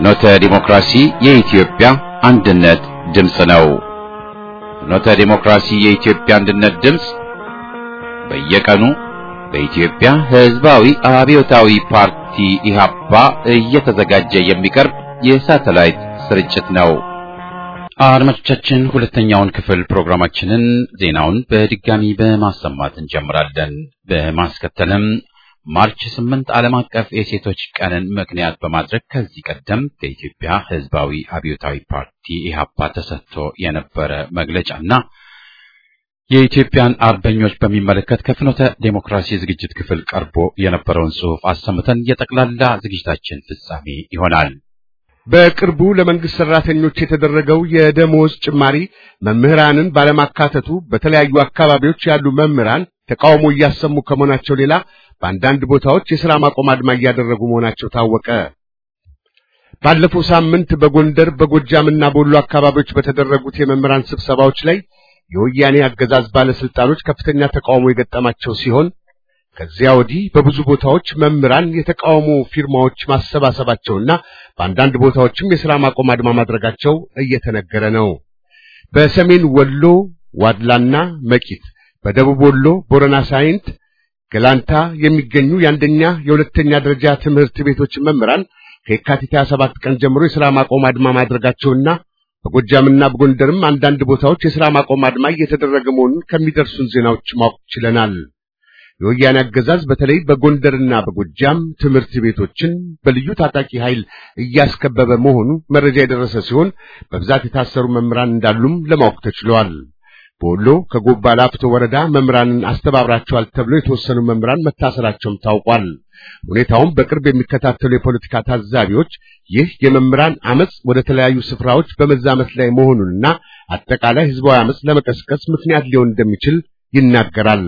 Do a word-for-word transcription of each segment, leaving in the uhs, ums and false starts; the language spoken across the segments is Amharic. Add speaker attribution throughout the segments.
Speaker 1: ፍኖተ ዲሞክራሲ የኢትዮጵያ አንድነት ድምጽ ነው። ፍኖተ ዲሞክራሲ የኢትዮጵያ አንድነት ድምጽ በየቀኑ በኢትዮጵያ ሕዝባዊ አብዮታዊ ፓርቲ ኢህአፓ እየተዘጋጀ የሚቀርብ የሳተላይት ስርጭት ነው። አድማጮቻችን፣ ሁለተኛውን ክፍል ፕሮግራማችንን ዜናውን በድጋሚ በማሰማት እንጀምራለን። በማስከተልም ማርች ስምንት ዓለም አቀፍ የሴቶች ቀንን ምክንያት በማድረግ ከዚህ ቀደም በኢትዮጵያ ሕዝባዊ አብዮታዊ ፓርቲ ኢህአፓ ተሰጥቶ የነበረ መግለጫና የኢትዮጵያን አርበኞች በሚመለከት ከፍኖተ ዴሞክራሲ ዝግጅት ክፍል ቀርቦ የነበረውን ጽሑፍ አሰምተን የጠቅላላ ዝግጅታችን ፍጻሜ ይሆናል።
Speaker 2: በቅርቡ ለመንግስት ሰራተኞች የተደረገው የደሞዝ ጭማሪ መምህራንን ባለማካተቱ በተለያዩ አካባቢዎች ያሉ መምህራን ተቃውሞ እያሰሙ ከመሆናቸው ሌላ በአንዳንድ ቦታዎች የሥራ ማቆም አድማ እያደረጉ መሆናቸው ታወቀ። ባለፈው ሳምንት በጎንደር በጎጃምና በወሎ አካባቢዎች በተደረጉት የመምህራን ስብሰባዎች ላይ የወያኔ አገዛዝ ባለስልጣኖች ከፍተኛ ተቃውሞ የገጠማቸው ሲሆን ከዚያ ወዲህ በብዙ ቦታዎች መምህራን የተቃውሞ ፊርማዎች ማሰባሰባቸውና በአንዳንድ ቦታዎችም የሥራ ማቆም አድማ ማድረጋቸው እየተነገረ ነው። በሰሜን ወሎ ዋድላና መቂት፣ በደቡብ ወሎ ቦረና ሳይንት፣ ገላንታ የሚገኙ የአንደኛ የሁለተኛ ደረጃ ትምህርት ቤቶች መምህራን ከየካቲት ሃያ ሰባት ቀን ጀምሮ የሥራ ማቆም አድማ ማድረጋቸውና በጎጃምና በጎንደርም አንዳንድ ቦታዎች የሥራ ማቆም አድማ እየተደረገ መሆኑን ከሚደርሱን ዜናዎች ማወቅ ችለናል። የወያኔ አገዛዝ በተለይ በጎንደርና በጎጃም ትምህርት ቤቶችን በልዩ ታጣቂ ኃይል እያስከበበ መሆኑ መረጃ የደረሰ ሲሆን በብዛት የታሰሩ መምህራን እንዳሉም ለማወቅ ተችሏል። በወሎ ከጎባ ላፍቶ ወረዳ መምህራንን አስተባብራቸዋል ተብሎ የተወሰኑ መምህራን መታሰራቸውም ታውቋል። ሁኔታውን በቅርብ የሚከታተሉ የፖለቲካ ታዛቢዎች ይህ የመምህራን አመጽ ወደ ተለያዩ ስፍራዎች በመዛመት ላይ መሆኑንና አጠቃላይ ህዝባዊ አመጽ ለመቀስቀስ ምክንያት ሊሆን እንደሚችል ይናገራል።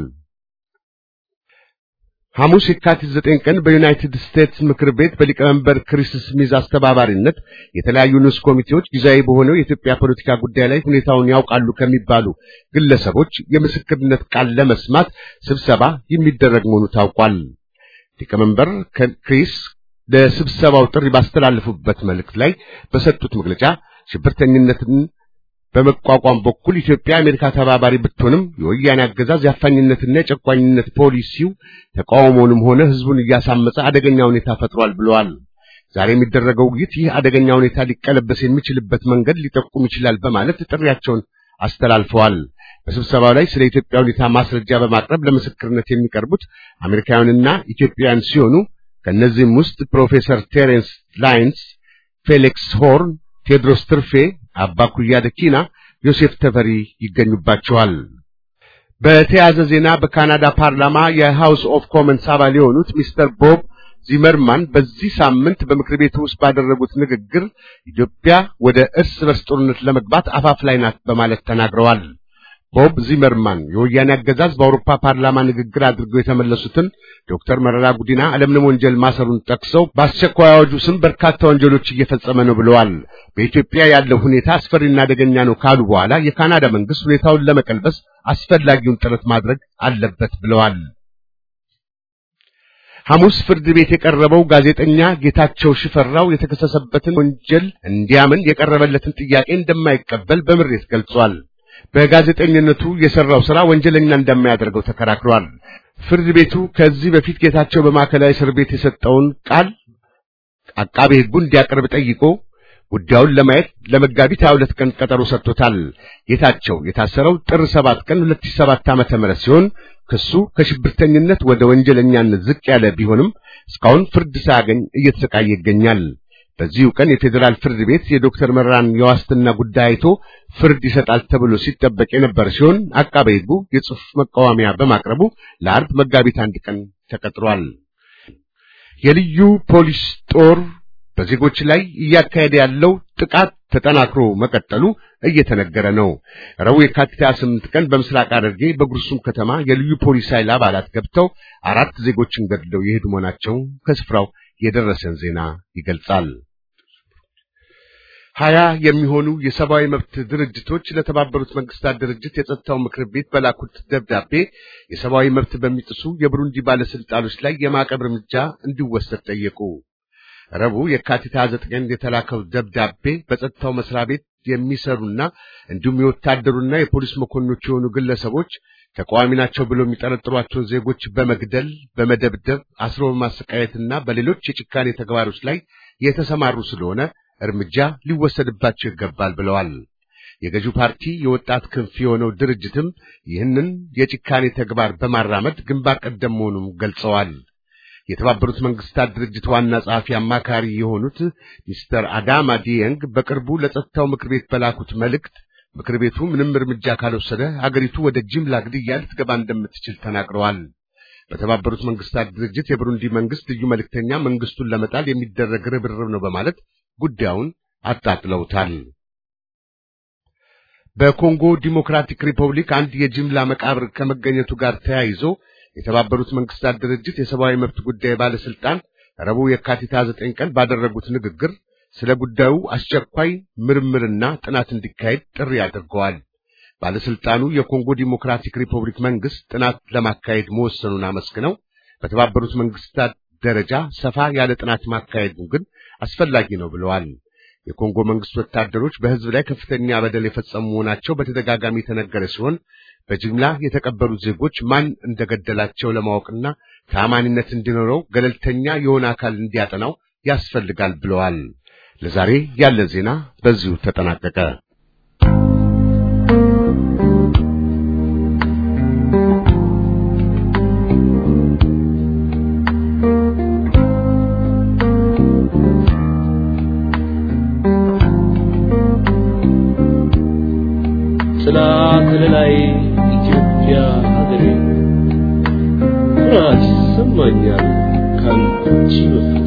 Speaker 2: ሐሙስ የካቲት ዘጠኝ ቀን በዩናይትድ ስቴትስ ምክር ቤት በሊቀመንበር ክሪስ ስሚዝ አስተባባሪነት የተለያዩ ንዑስ ኮሚቴዎች ጊዜያዊ በሆነው የኢትዮጵያ ፖለቲካ ጉዳይ ላይ ሁኔታውን ያውቃሉ ከሚባሉ ግለሰቦች የምስክርነት ቃል ለመስማት ስብሰባ የሚደረግ መሆኑ ታውቋል። ሊቀመንበር ክሪስ ለስብሰባው ጥሪ ባስተላለፉበት መልእክት ላይ በሰጡት መግለጫ ሽብርተኝነትን በመቋቋም በኩል ኢትዮጵያ አሜሪካ ተባባሪ ብትሆንም የወያኔ አገዛዝ ያፋኝነትና የጨቋኝነት ፖሊሲው ተቃውሞውንም ሆነ ህዝቡን እያሳመጸ አደገኛ ሁኔታ ፈጥሯል ብለዋል። ዛሬ የሚደረገው ውይይት ይህ አደገኛ ሁኔታ ሊቀለበስ የሚችልበት መንገድ ሊጠቁም ይችላል በማለት ጥሪያቸውን አስተላልፈዋል። በስብሰባው ላይ ስለ ኢትዮጵያ ሁኔታ ማስረጃ በማቅረብ ለምስክርነት የሚቀርቡት አሜሪካውያንና ኢትዮጵያውያን ሲሆኑ ከነዚህም ውስጥ ፕሮፌሰር ቴሬንስ ላይንስ፣ ፌሊክስ ሆርን፣ ቴድሮስ ትርፌ፣ አባኩያ ደኪና፣ ዮሴፍ ተፈሪ ይገኙባቸዋል። በተያያዘ ዜና በካናዳ ፓርላማ የሃውስ ኦፍ ኮመንስ አባል የሆኑት ሚስተር ቦብ ዚመርማን በዚህ ሳምንት በምክር ቤቱ ውስጥ ባደረጉት ንግግር ኢትዮጵያ ወደ እርስ በርስ ጦርነት ለመግባት አፋፍ ላይ ናት በማለት ተናግረዋል። ቦብ ዚመርማን የወያኔ አገዛዝ በአውሮፓ ፓርላማ ንግግር አድርገው የተመለሱትን ዶክተር መረራ ጉዲና ዓለምንም ወንጀል ማሰሩን ጠቅሰው በአስቸኳይ አዋጁ ስም በርካታ ወንጀሎች እየፈጸመ ነው ብለዋል። በኢትዮጵያ ያለው ሁኔታ አስፈሪና አደገኛ ነው ካሉ በኋላ የካናዳ መንግስት ሁኔታውን ለመቀልበስ አስፈላጊውን ጥረት ማድረግ አለበት ብለዋል። ሐሙስ ፍርድ ቤት የቀረበው ጋዜጠኛ ጌታቸው ሽፈራው የተከሰሰበትን ወንጀል እንዲያምን የቀረበለትን ጥያቄ እንደማይቀበል በምሬት ገልጿል። በጋዜጠኝነቱ የሰራው ሥራ ወንጀለኛ እንደማያደርገው ተከራክሯል። ፍርድ ቤቱ ከዚህ በፊት ጌታቸው በማዕከላዊ እስር ቤት የሰጠውን ቃል አቃቤ ሕጉ እንዲያቀርብ ጠይቆ ጉዳዩን ለማየት ለመጋቢት ሃያ ሁለት ቀን ቀጠሮ ሰጥቶታል። ጌታቸው የታሰረው ጥር ሰባት ቀን ሁለት ሺህ ሰባት ዓመተ ምህረት ሲሆን ክሱ ከሽብርተኝነት ወደ ወንጀለኛነት ዝቅ ያለ ቢሆንም እስካሁን ፍርድ ሳያገኝ እየተሰቃየ ይገኛል። በዚሁ ቀን የፌዴራል ፍርድ ቤት የዶክተር መረራን የዋስትና ጉዳይ አይቶ ፍርድ ይሰጣል ተብሎ ሲጠበቅ የነበር ሲሆን አቃቤ ሕጉ የጽሑፍ መቃወሚያ በማቅረቡ ለአርብ መጋቢት አንድ ቀን ተቀጥሯል። የልዩ ፖሊስ ጦር በዜጎች ላይ እያካሄደ ያለው ጥቃት ተጠናክሮ መቀጠሉ እየተነገረ ነው። ረቡዕ የካቲት ሃያ ስምንት ቀን በምስራቅ ሐረርጌ በጉርሱም ከተማ የልዩ ፖሊስ ኃይል አባላት ገብተው አራት ዜጎችን ገድለው የሄዱ መሆናቸው ከስፍራው የደረሰን ዜና ይገልጻል። ሀያ የሚሆኑ የሰብአዊ መብት ድርጅቶች ለተባበሩት መንግስታት ድርጅት የጸጥታው ምክር ቤት በላኩት ደብዳቤ የሰብአዊ መብት በሚጥሱ የብሩንዲ ባለስልጣኖች ላይ የማዕቀብ እርምጃ እንዲወሰድ ጠየቁ። ረቡዕ የካቲት ሃያ ዘጠኝ የተላከው ደብዳቤ በጸጥታው መስሪያ ቤት የሚሰሩና እንዲሁም የወታደሩና የፖሊስ መኮንኖች የሆኑ ግለሰቦች ተቃዋሚ ናቸው ብለው የሚጠረጥሯቸውን ዜጎች በመግደል በመደብደብ አስሮ በማሰቃየትና በሌሎች የጭካኔ ተግባሮች ላይ የተሰማሩ ስለሆነ እርምጃ ሊወሰድባቸው ይገባል ብለዋል። የገዢው ፓርቲ የወጣት ክንፍ የሆነው ድርጅትም ይህንን የጭካኔ ተግባር በማራመድ ግንባር ቀደም መሆኑን ገልጸዋል። የተባበሩት መንግስታት ድርጅት ዋና ጸሐፊ አማካሪ የሆኑት ሚስተር አዳማ ዲየንግ በቅርቡ ለጸጥታው ምክር ቤት በላኩት መልእክት ምክር ቤቱ ምንም እርምጃ ካልወሰደ ሀገሪቱ ወደ ጅምላ ግድያ ልትገባ እንደምትችል ተናግረዋል። በተባበሩት መንግስታት ድርጅት የብሩንዲ መንግስት ልዩ መልእክተኛ መንግስቱን ለመጣል የሚደረግ ርብርብ ነው በማለት ጉዳዩን አጣጥለውታል። በኮንጎ ዲሞክራቲክ ሪፐብሊክ አንድ የጅምላ መቃብር ከመገኘቱ ጋር ተያይዞ የተባበሩት መንግስታት ድርጅት የሰብአዊ መብት ጉዳይ ባለስልጣን ረቡዕ የካቲት ሃያ ዘጠኝ ቀን ባደረጉት ንግግር ስለ ጉዳዩ አስቸኳይ ምርምርና ጥናት እንዲካሄድ ጥሪ አድርገዋል። ባለስልጣኑ የኮንጎ ዲሞክራቲክ ሪፐብሊክ መንግስት ጥናት ለማካሄድ መወሰኑን አመስግነው በተባበሩት መንግስታት ደረጃ ሰፋ ያለ ጥናት ማካሄዱ ግን አስፈላጊ ነው ብለዋል። የኮንጎ መንግስት ወታደሮች በህዝብ ላይ ከፍተኛ በደል የፈጸሙ መሆናቸው በተደጋጋሚ የተነገረ ሲሆን በጅምላ የተቀበሩት ዜጎች ማን እንደገደላቸው ለማወቅና ተአማኒነት እንዲኖረው ገለልተኛ የሆነ አካል እንዲያጠናው ያስፈልጋል ብለዋል። ለዛሬ ያለ ዜና በዚሁ ተጠናቀቀ።
Speaker 3: ላይ ኢትዮጵያ ሀገሬ ራስ ሰማኛል ካንቺ በፍቅሬ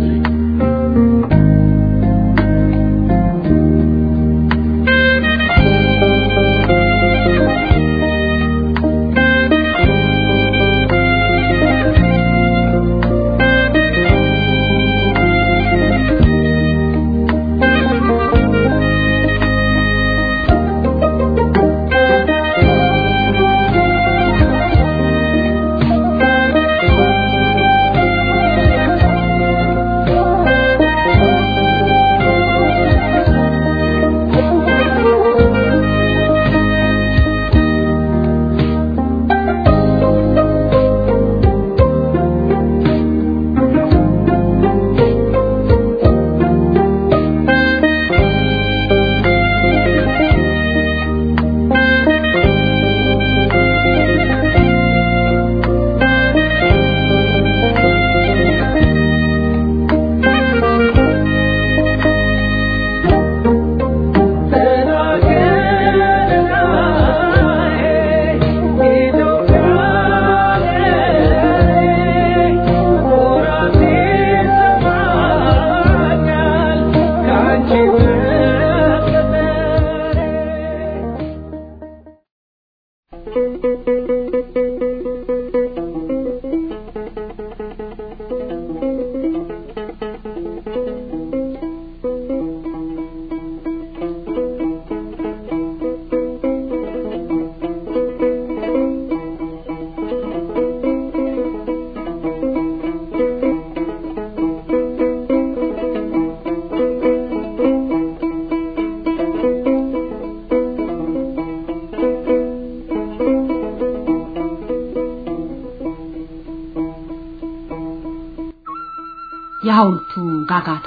Speaker 4: የሐውልቱ ጋጋታ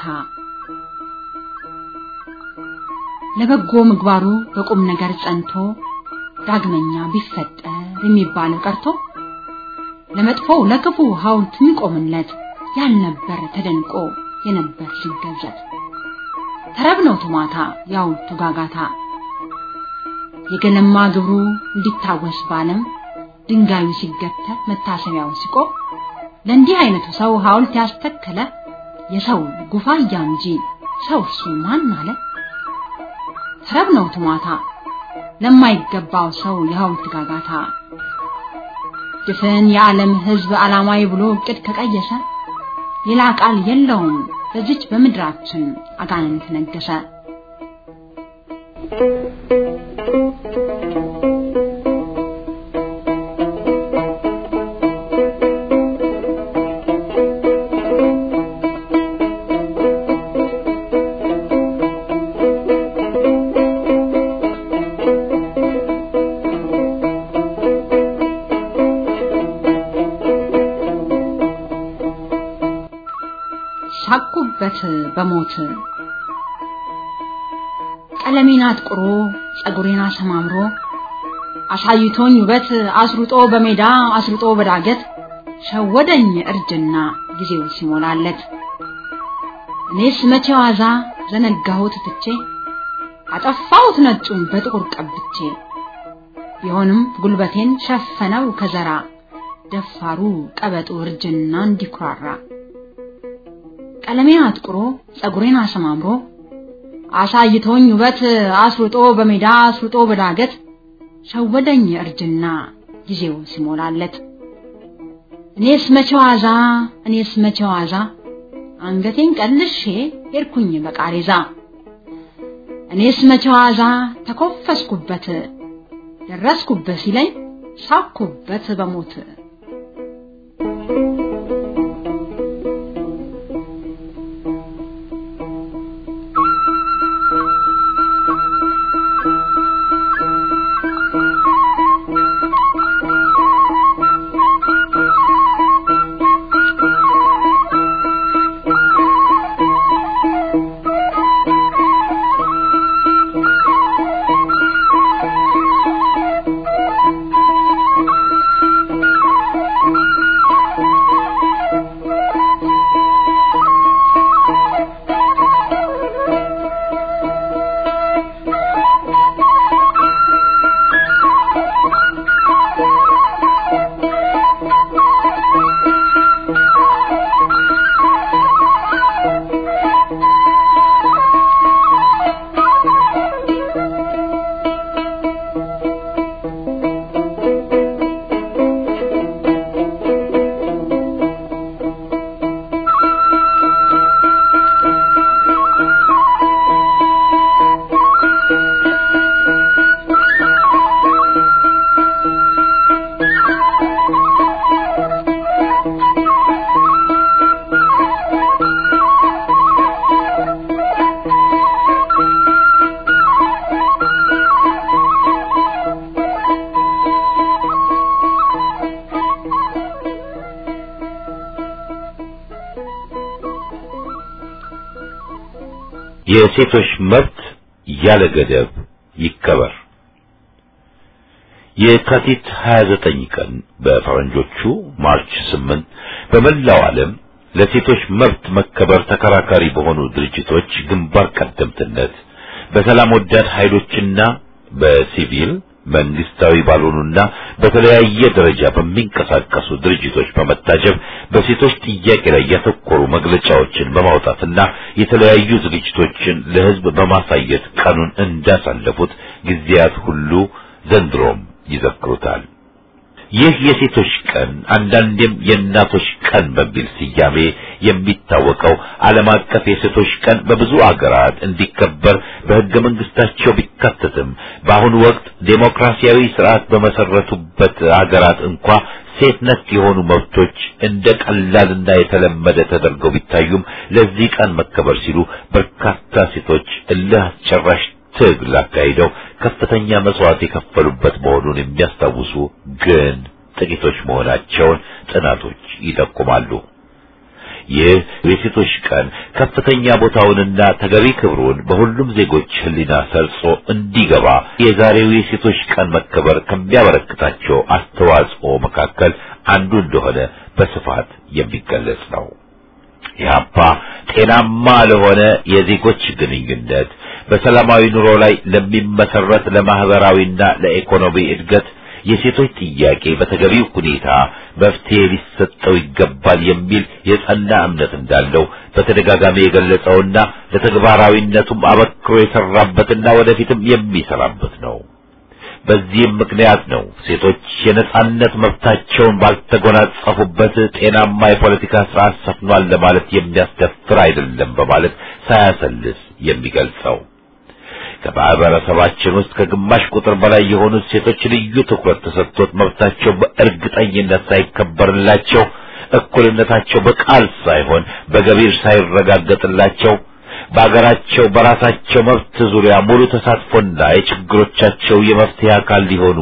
Speaker 4: ለበጎ ምግባሩ በቁም ነገር ጸንቶ ዳግመኛ ቢፈጠር የሚባለው ቀርቶ ለመጥፎው ለክፉ ሐውልት የሚቆምለት ያልነበር ተደንቆ የነበር ሲገዘት ተረብነው ቱማታ የሐውልቱ ጋጋታ የገለማ ግብሩ እንዲታወስ ባለም ድንጋዩ ሲገተር መታሰቢያው ሲቆም ለእንዲህ አይነቱ ሰው ሐውልት ያስተከለ የሰው ጉፋያ እንጂ ሰው እሱ ማን አለ? ተረብነው ቱማታ ለማይገባው ሰው የሐውልት ጋጋታ ድፍን የዓለም ሕዝብ ዓላማዊ ብሎ እቅድ ከቀየሰ ሌላ ቃል የለውም በዚች በምድራችን አጋንንት ነገሰ። ተኮፈስኩበት በሞት ቀለሜን አጥቁሮ ጸጉሬን አሰማምሮ አሳይቶኝ ውበት አስሩጦ በሜዳ አስሩጦ በዳገት ሸወደኝ እርጅና ጊዜው ሲሞላለት እኔስ መቼ ዋዛ ዘነጋሁት ትቼ አጠፋሁት ነጩን በጥቁር ቀብቼ ቢሆንም ጉልበቴን ሸፈነው ከዘራ ደፋሩ ቀበጡ እርጅና እንዲኩራራ ቀለሜን አጥቁሮ ጸጉሬን አሰማምሮ አሳይቶኝ ውበት አስሩጦ በሜዳ አስሩጦ በዳገት ሸወደኝ እርጅና ጊዜው ሲሞላለት እኔስ መቼ ዋዛ እኔስ መቼ ዋዛ አንገቴን ቀልሼ ሄድኩኝ በቃሬዛ እኔስ መቼ ዋዛ ተኮፈስኩበት ደረስኩበት ሲለኝ ሳኩበት በሞት
Speaker 5: የሴቶች መብት ያለ ገደብ ይከበር። የካቲት ሃያ ዘጠኝ ቀን በፈረንጆቹ ማርች ስምንት በመላው ዓለም ለሴቶች መብት መከበር ተከራካሪ በሆኑ ድርጅቶች ግንባር ቀደምትነት በሰላም ወዳድ ኃይሎችና በሲቪል መንግስታዊ ባልሆኑና በተለያየ ደረጃ በሚንቀሳቀሱ ድርጅቶች በመታጀብ በሴቶች ጥያቄ ላይ ያተኮሩ መግለጫዎችን በማውጣትና የተለያዩ ዝግጅቶችን ለሕዝብ በማሳየት ቀኑን እንዳሳለፉት ጊዜያት ሁሉ ዘንድሮም ይዘክሩታል። ይህ የሴቶች ቀን አንዳንዴም የእናቶች ቀን በሚል ስያሜ የሚታወቀው ዓለም አቀፍ የሴቶች ቀን በብዙ አገራት እንዲከበር በሕገ መንግስታቸው ቢካተትም በአሁኑ ወቅት ዴሞክራሲያዊ ስርዓት በመሰረቱበት አገራት እንኳ ሴት ነክ የሆኑ መብቶች እንደ ቀላልና የተለመደ ተደርገው ቢታዩም ለዚህ ቀን መከበር ሲሉ በርካታ ሴቶች እልህ አስጨራሽ ትግል አካሂደው ከፍተኛ መስዋዕት የከፈሉበት መሆኑን የሚያስታውሱ ግን ጥቂቶች መሆናቸውን ጥናቶች ይጠቁማሉ። ይህ የሴቶች ቀን ከፍተኛ ቦታውንና ተገቢ ክብሩን በሁሉም ዜጎች ሕሊና ሰርጾ እንዲገባ የዛሬው የሴቶች ቀን መከበር ከሚያበረክታቸው አስተዋጽኦ መካከል አንዱ እንደሆነ በስፋት የሚገለጽ ነው። ያባ ጤናማ ለሆነ የዜጎች ግንኙነት በሰላማዊ ኑሮ ላይ ለሚመሰረት ለማህበራዊና ለኢኮኖሚ እድገት የሴቶች ጥያቄ በተገቢው ሁኔታ መፍትሄ ሊሰጠው ይገባል የሚል የጸና እምነት እንዳለው በተደጋጋሚ የገለጸውና ለተግባራዊነቱም አበክሮ የሰራበትና ወደፊትም የሚሰራበት ነው። በዚህም ምክንያት ነው ሴቶች የነጻነት መብታቸውን ባልተጎናጸፉበት ጤናማ የፖለቲካ ስርዓት ሰፍኗል ለማለት የሚያስደፍር አይደለም በማለት ሳያሰልስ የሚገልጸው። ከማህበረሰባችን ውስጥ ከግማሽ ቁጥር በላይ የሆኑት ሴቶች ልዩ ትኩረት ተሰጥቶት መብታቸው በእርግጠኝነት ሳይከበርላቸው፣ እኩልነታቸው በቃል ሳይሆን በገቢር ሳይረጋገጥላቸው በአገራቸው በራሳቸው መብት ዙሪያ ሙሉ ተሳትፎና የችግሮቻቸው የመፍትሄ አካል ሊሆኑ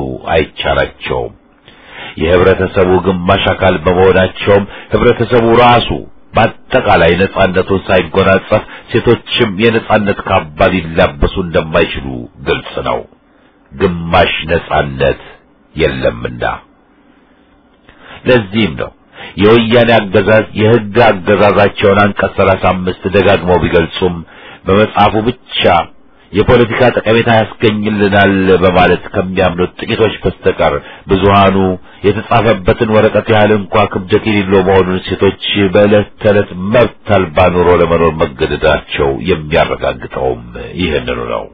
Speaker 5: አይቻላቸውም። የህብረተሰቡ ግማሽ አካል በመሆናቸውም ህብረተሰቡ ራሱ በአጠቃላይ ነጻነቱን ሳይጎናጸፍ ሴቶችም የነጻነት ካባ ሊላበሱ እንደማይችሉ ግልጽ ነው። ግማሽ ነጻነት የለምና። ለዚህም ነው የወያኔ አገዛዝ የሕግ አገዛዛቸውን አንቀጽ ሰላሳ አምስት ደጋግመው ቢገልጹም በመጽሐፉ ብቻ የፖለቲካ ጠቀሜታ ያስገኝልናል በማለት ከሚያምኑት ጥቂቶች በስተቀር ብዙሃኑ የተጻፈበትን ወረቀት ያህል እንኳ ክብደት የሌለው መሆኑን ሴቶች በዕለት ተዕለት መብት አልባ ኑሮ ለመኖር መገደዳቸው የሚያረጋግጠውም ይህንኑ ነው።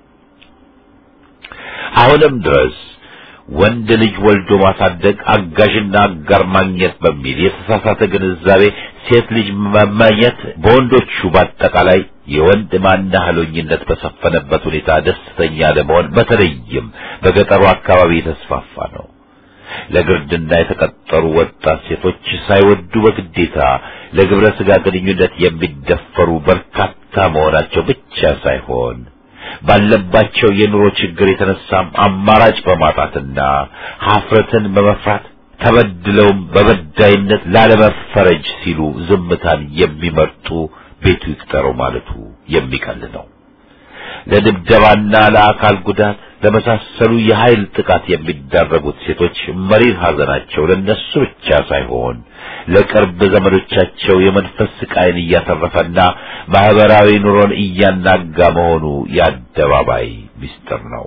Speaker 5: አሁንም ድረስ ወንድ ልጅ ወልዶ ማሳደግ አጋዥና አጋር ማግኘት በሚል የተሳሳተ ግንዛቤ ሴት ልጅ መመኘት በወንዶቹ በአጠቃላይ የወንድ ማናህሎኝነት በሰፈነበት ሁኔታ ደስተኛ ለመሆን በተለይም በገጠሩ አካባቢ የተስፋፋ ነው። ለግርድና የተቀጠሩ ወጣት ሴቶች ሳይወዱ በግዴታ ለግብረ ሥጋ ግንኙነት የሚደፈሩ በርካታ መሆናቸው ብቻ ሳይሆን ባለባቸው የኑሮ ችግር የተነሳም አማራጭ በማጣትና ሀፍረትን በመፍራት ተበድለውም በበዳይነት ላለመፈረጅ ሲሉ ዝምታን የሚመርጡ ቤቱ ይቅጠረው ማለቱ የሚቀል ነው። ለድብደባና ለአካል ጉዳት ለመሳሰሉ የኃይል ጥቃት የሚዳረጉት ሴቶች መሪር ሐዘናቸው ለነሱ ብቻ ሳይሆን ለቅርብ ዘመዶቻቸው የመንፈስ ስቃይን እያተረፈና ማህበራዊ ኑሮን እያናጋ መሆኑ የአደባባይ ምስጢር ነው።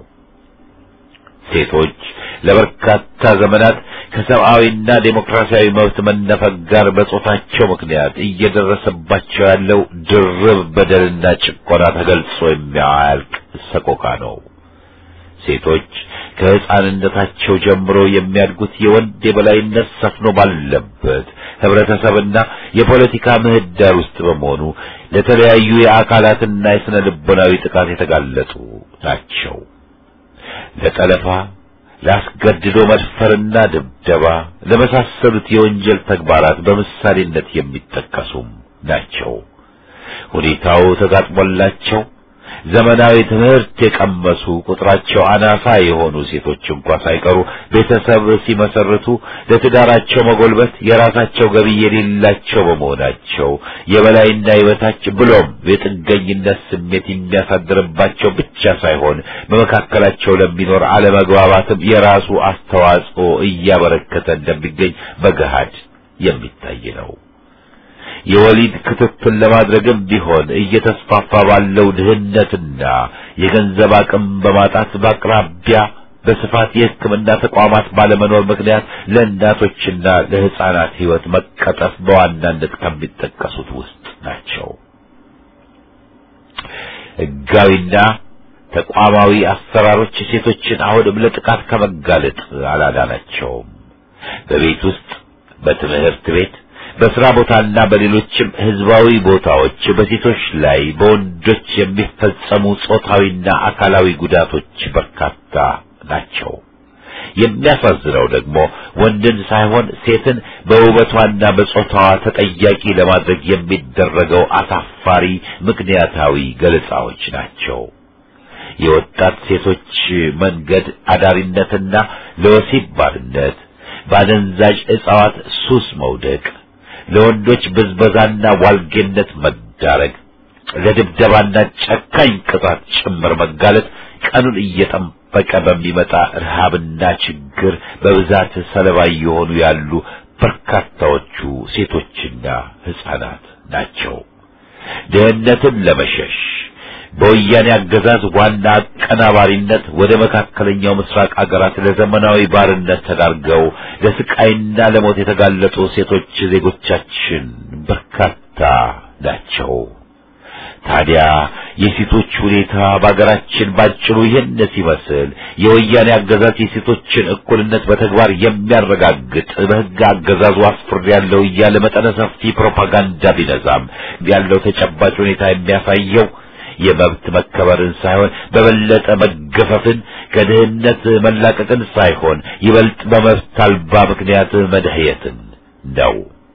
Speaker 5: ሴቶች ለበርካታ ዘመናት ከሰብአዊና ዴሞክራሲያዊ መብት መነፈግ ጋር በጾታቸው ምክንያት እየደረሰባቸው ያለው ድርብ በደልና ጭቆና ተገልጾ የሚያልቅ ሰቆቃ ነው። ሴቶች ከሕፃንነታቸው ጀምሮ የሚያድጉት የወንድ የበላይነት ሰፍኖ ባለበት ህብረተሰብና የፖለቲካ ምህዳር ውስጥ በመሆኑ ለተለያዩ የአካላትና የስነ ልቦናዊ ጥቃት የተጋለጡ ናቸው። ለጠለፋ፣ ለአስገድዶ መድፈርና ድብደባ ለመሳሰሉት የወንጀል ተግባራት በምሳሌነት የሚጠቀሱም ናቸው። ሁኔታው ተጋጥሞላቸው ዘመናዊ ትምህርት የቀመሱ ቁጥራቸው አናሳ የሆኑ ሴቶች እንኳን ሳይቀሩ ቤተሰብ ሲመሰርቱ ለትዳራቸው መጎልበት የራሳቸው ገቢ የሌላቸው በመሆናቸው የበላይና የበታች ብሎም የጥገኝነት ስሜት የሚያሳድርባቸው ብቻ ሳይሆን በመካከላቸው ለሚኖር አለመግባባትም የራሱ አስተዋጽኦ እያበረከተ እንደሚገኝ በገሃድ የሚታይ ነው። የወሊድ ክትትል ለማድረግም ቢሆን እየተስፋፋ ባለው ድህነትና የገንዘብ አቅም በማጣት በአቅራቢያ በስፋት የሕክምና ተቋማት ባለመኖር ምክንያት ለእናቶችና ለሕፃናት ሕይወት መቀጠፍ በዋናነት ከሚጠቀሱት ውስጥ ናቸው። ሕጋዊና ተቋማዊ አሰራሮች ሴቶችን አሁንም ለጥቃት ከመጋለጥ አላዳናቸውም። በቤት ውስጥ፣ በትምህርት ቤት፣ በስራ ቦታና በሌሎችም ህዝባዊ ቦታዎች በሴቶች ላይ በወንዶች የሚፈጸሙ ጾታዊና አካላዊ ጉዳቶች በርካታ ናቸው። የሚያሳዝነው ደግሞ ወንድን ሳይሆን ሴትን በውበቷና በጾታዋ ተጠያቂ ለማድረግ የሚደረገው አሳፋሪ ምክንያታዊ ገለጻዎች ናቸው። የወጣት ሴቶች መንገድ አዳሪነትና ለወሲብ ባርነት፣ በአደንዛዥ ዕፅዋት ሱስ መውደቅ፣ ለወንዶች ብዝበዛና ዋልጌነት መዳረግ፣ ለድብደባና ጨካኝ ቅጣት ጭምር መጋለጥ ቀኑን እየጠበቀ በሚመጣ ረሃብና ችግር በብዛት ሰለባ የሆኑ ያሉ በርካታዎቹ ሴቶችና ሕፃናት ናቸው። ድህነትን ለመሸሽ በወያኔ አገዛዝ ዋና አቀናባሪነት ወደ መካከለኛው ምስራቅ አገራት ለዘመናዊ ባርነት ተዳርገው ለስቃይና ለሞት የተጋለጡ ሴቶች ዜጎቻችን በርካታ ናቸው። ታዲያ የሴቶች ሁኔታ በአገራችን ባጭሩ ይህን ሲመስል የወያኔ አገዛዝ የሴቶችን እኩልነት በተግባር የሚያረጋግጥ በሕግ አገዛዙ አስፍር ያለው እያለ መጠነ ሰፊ ፕሮፓጋንዳ ቢነዛም ያለው ተጨባጭ ሁኔታ የሚያሳየው የመብት መከበርን ሳይሆን በበለጠ መገፈፍን፣ ከድህነት መላቀቅን ሳይሆን ይበልጥ በመብት አልባ ምክንያት መድህየትን ነው።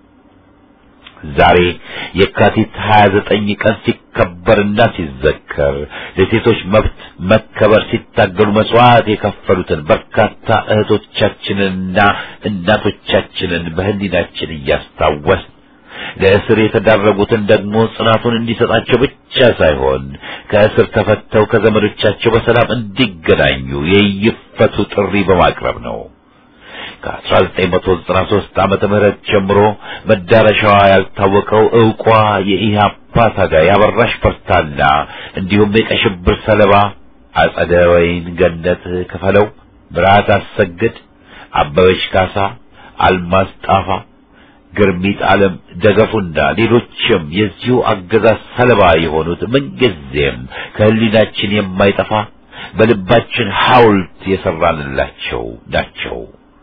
Speaker 5: ዛሬ የካቲት ሀያ ዘጠኝ ቀን ሲከበርና ሲዘከር ለሴቶች መብት መከበር ሲታገሉ መስዋዕት የከፈሉትን በርካታ እህቶቻችንንና እናቶቻችንን በህሊናችን እያስታወስን ለእስር የተዳረጉትን ደግሞ ጽናቱን እንዲሰጣቸው ብቻ ሳይሆን ከእስር ተፈተው ከዘመዶቻቸው በሰላም እንዲገናኙ የይፈቱ ጥሪ በማቅረብ ነው። ከአስራ ዘጠኝ መቶ ዘጠና ሦስት ዓመተ ምህረት ጀምሮ መዳረሻዋ ያልታወቀው ዕውቋ የኢህአፓ ታጋይ አበራሽ በርታና እንዲሁም የቀይ ሽብር ሰለባ አጸደ ወይን ገነት ክፈለው፣ ብርሃት አሰግድ፣ አበበች ካሳ፣ አልማዝ ጣፋ፣ ግርሚት ዓለም ደገፉና ሌሎችም የዚሁ አገዛዝ ሰለባ የሆኑት ምንጊዜም ከህሊናችን የማይጠፋ በልባችን ሐውልት የሰራንላቸው ናቸው።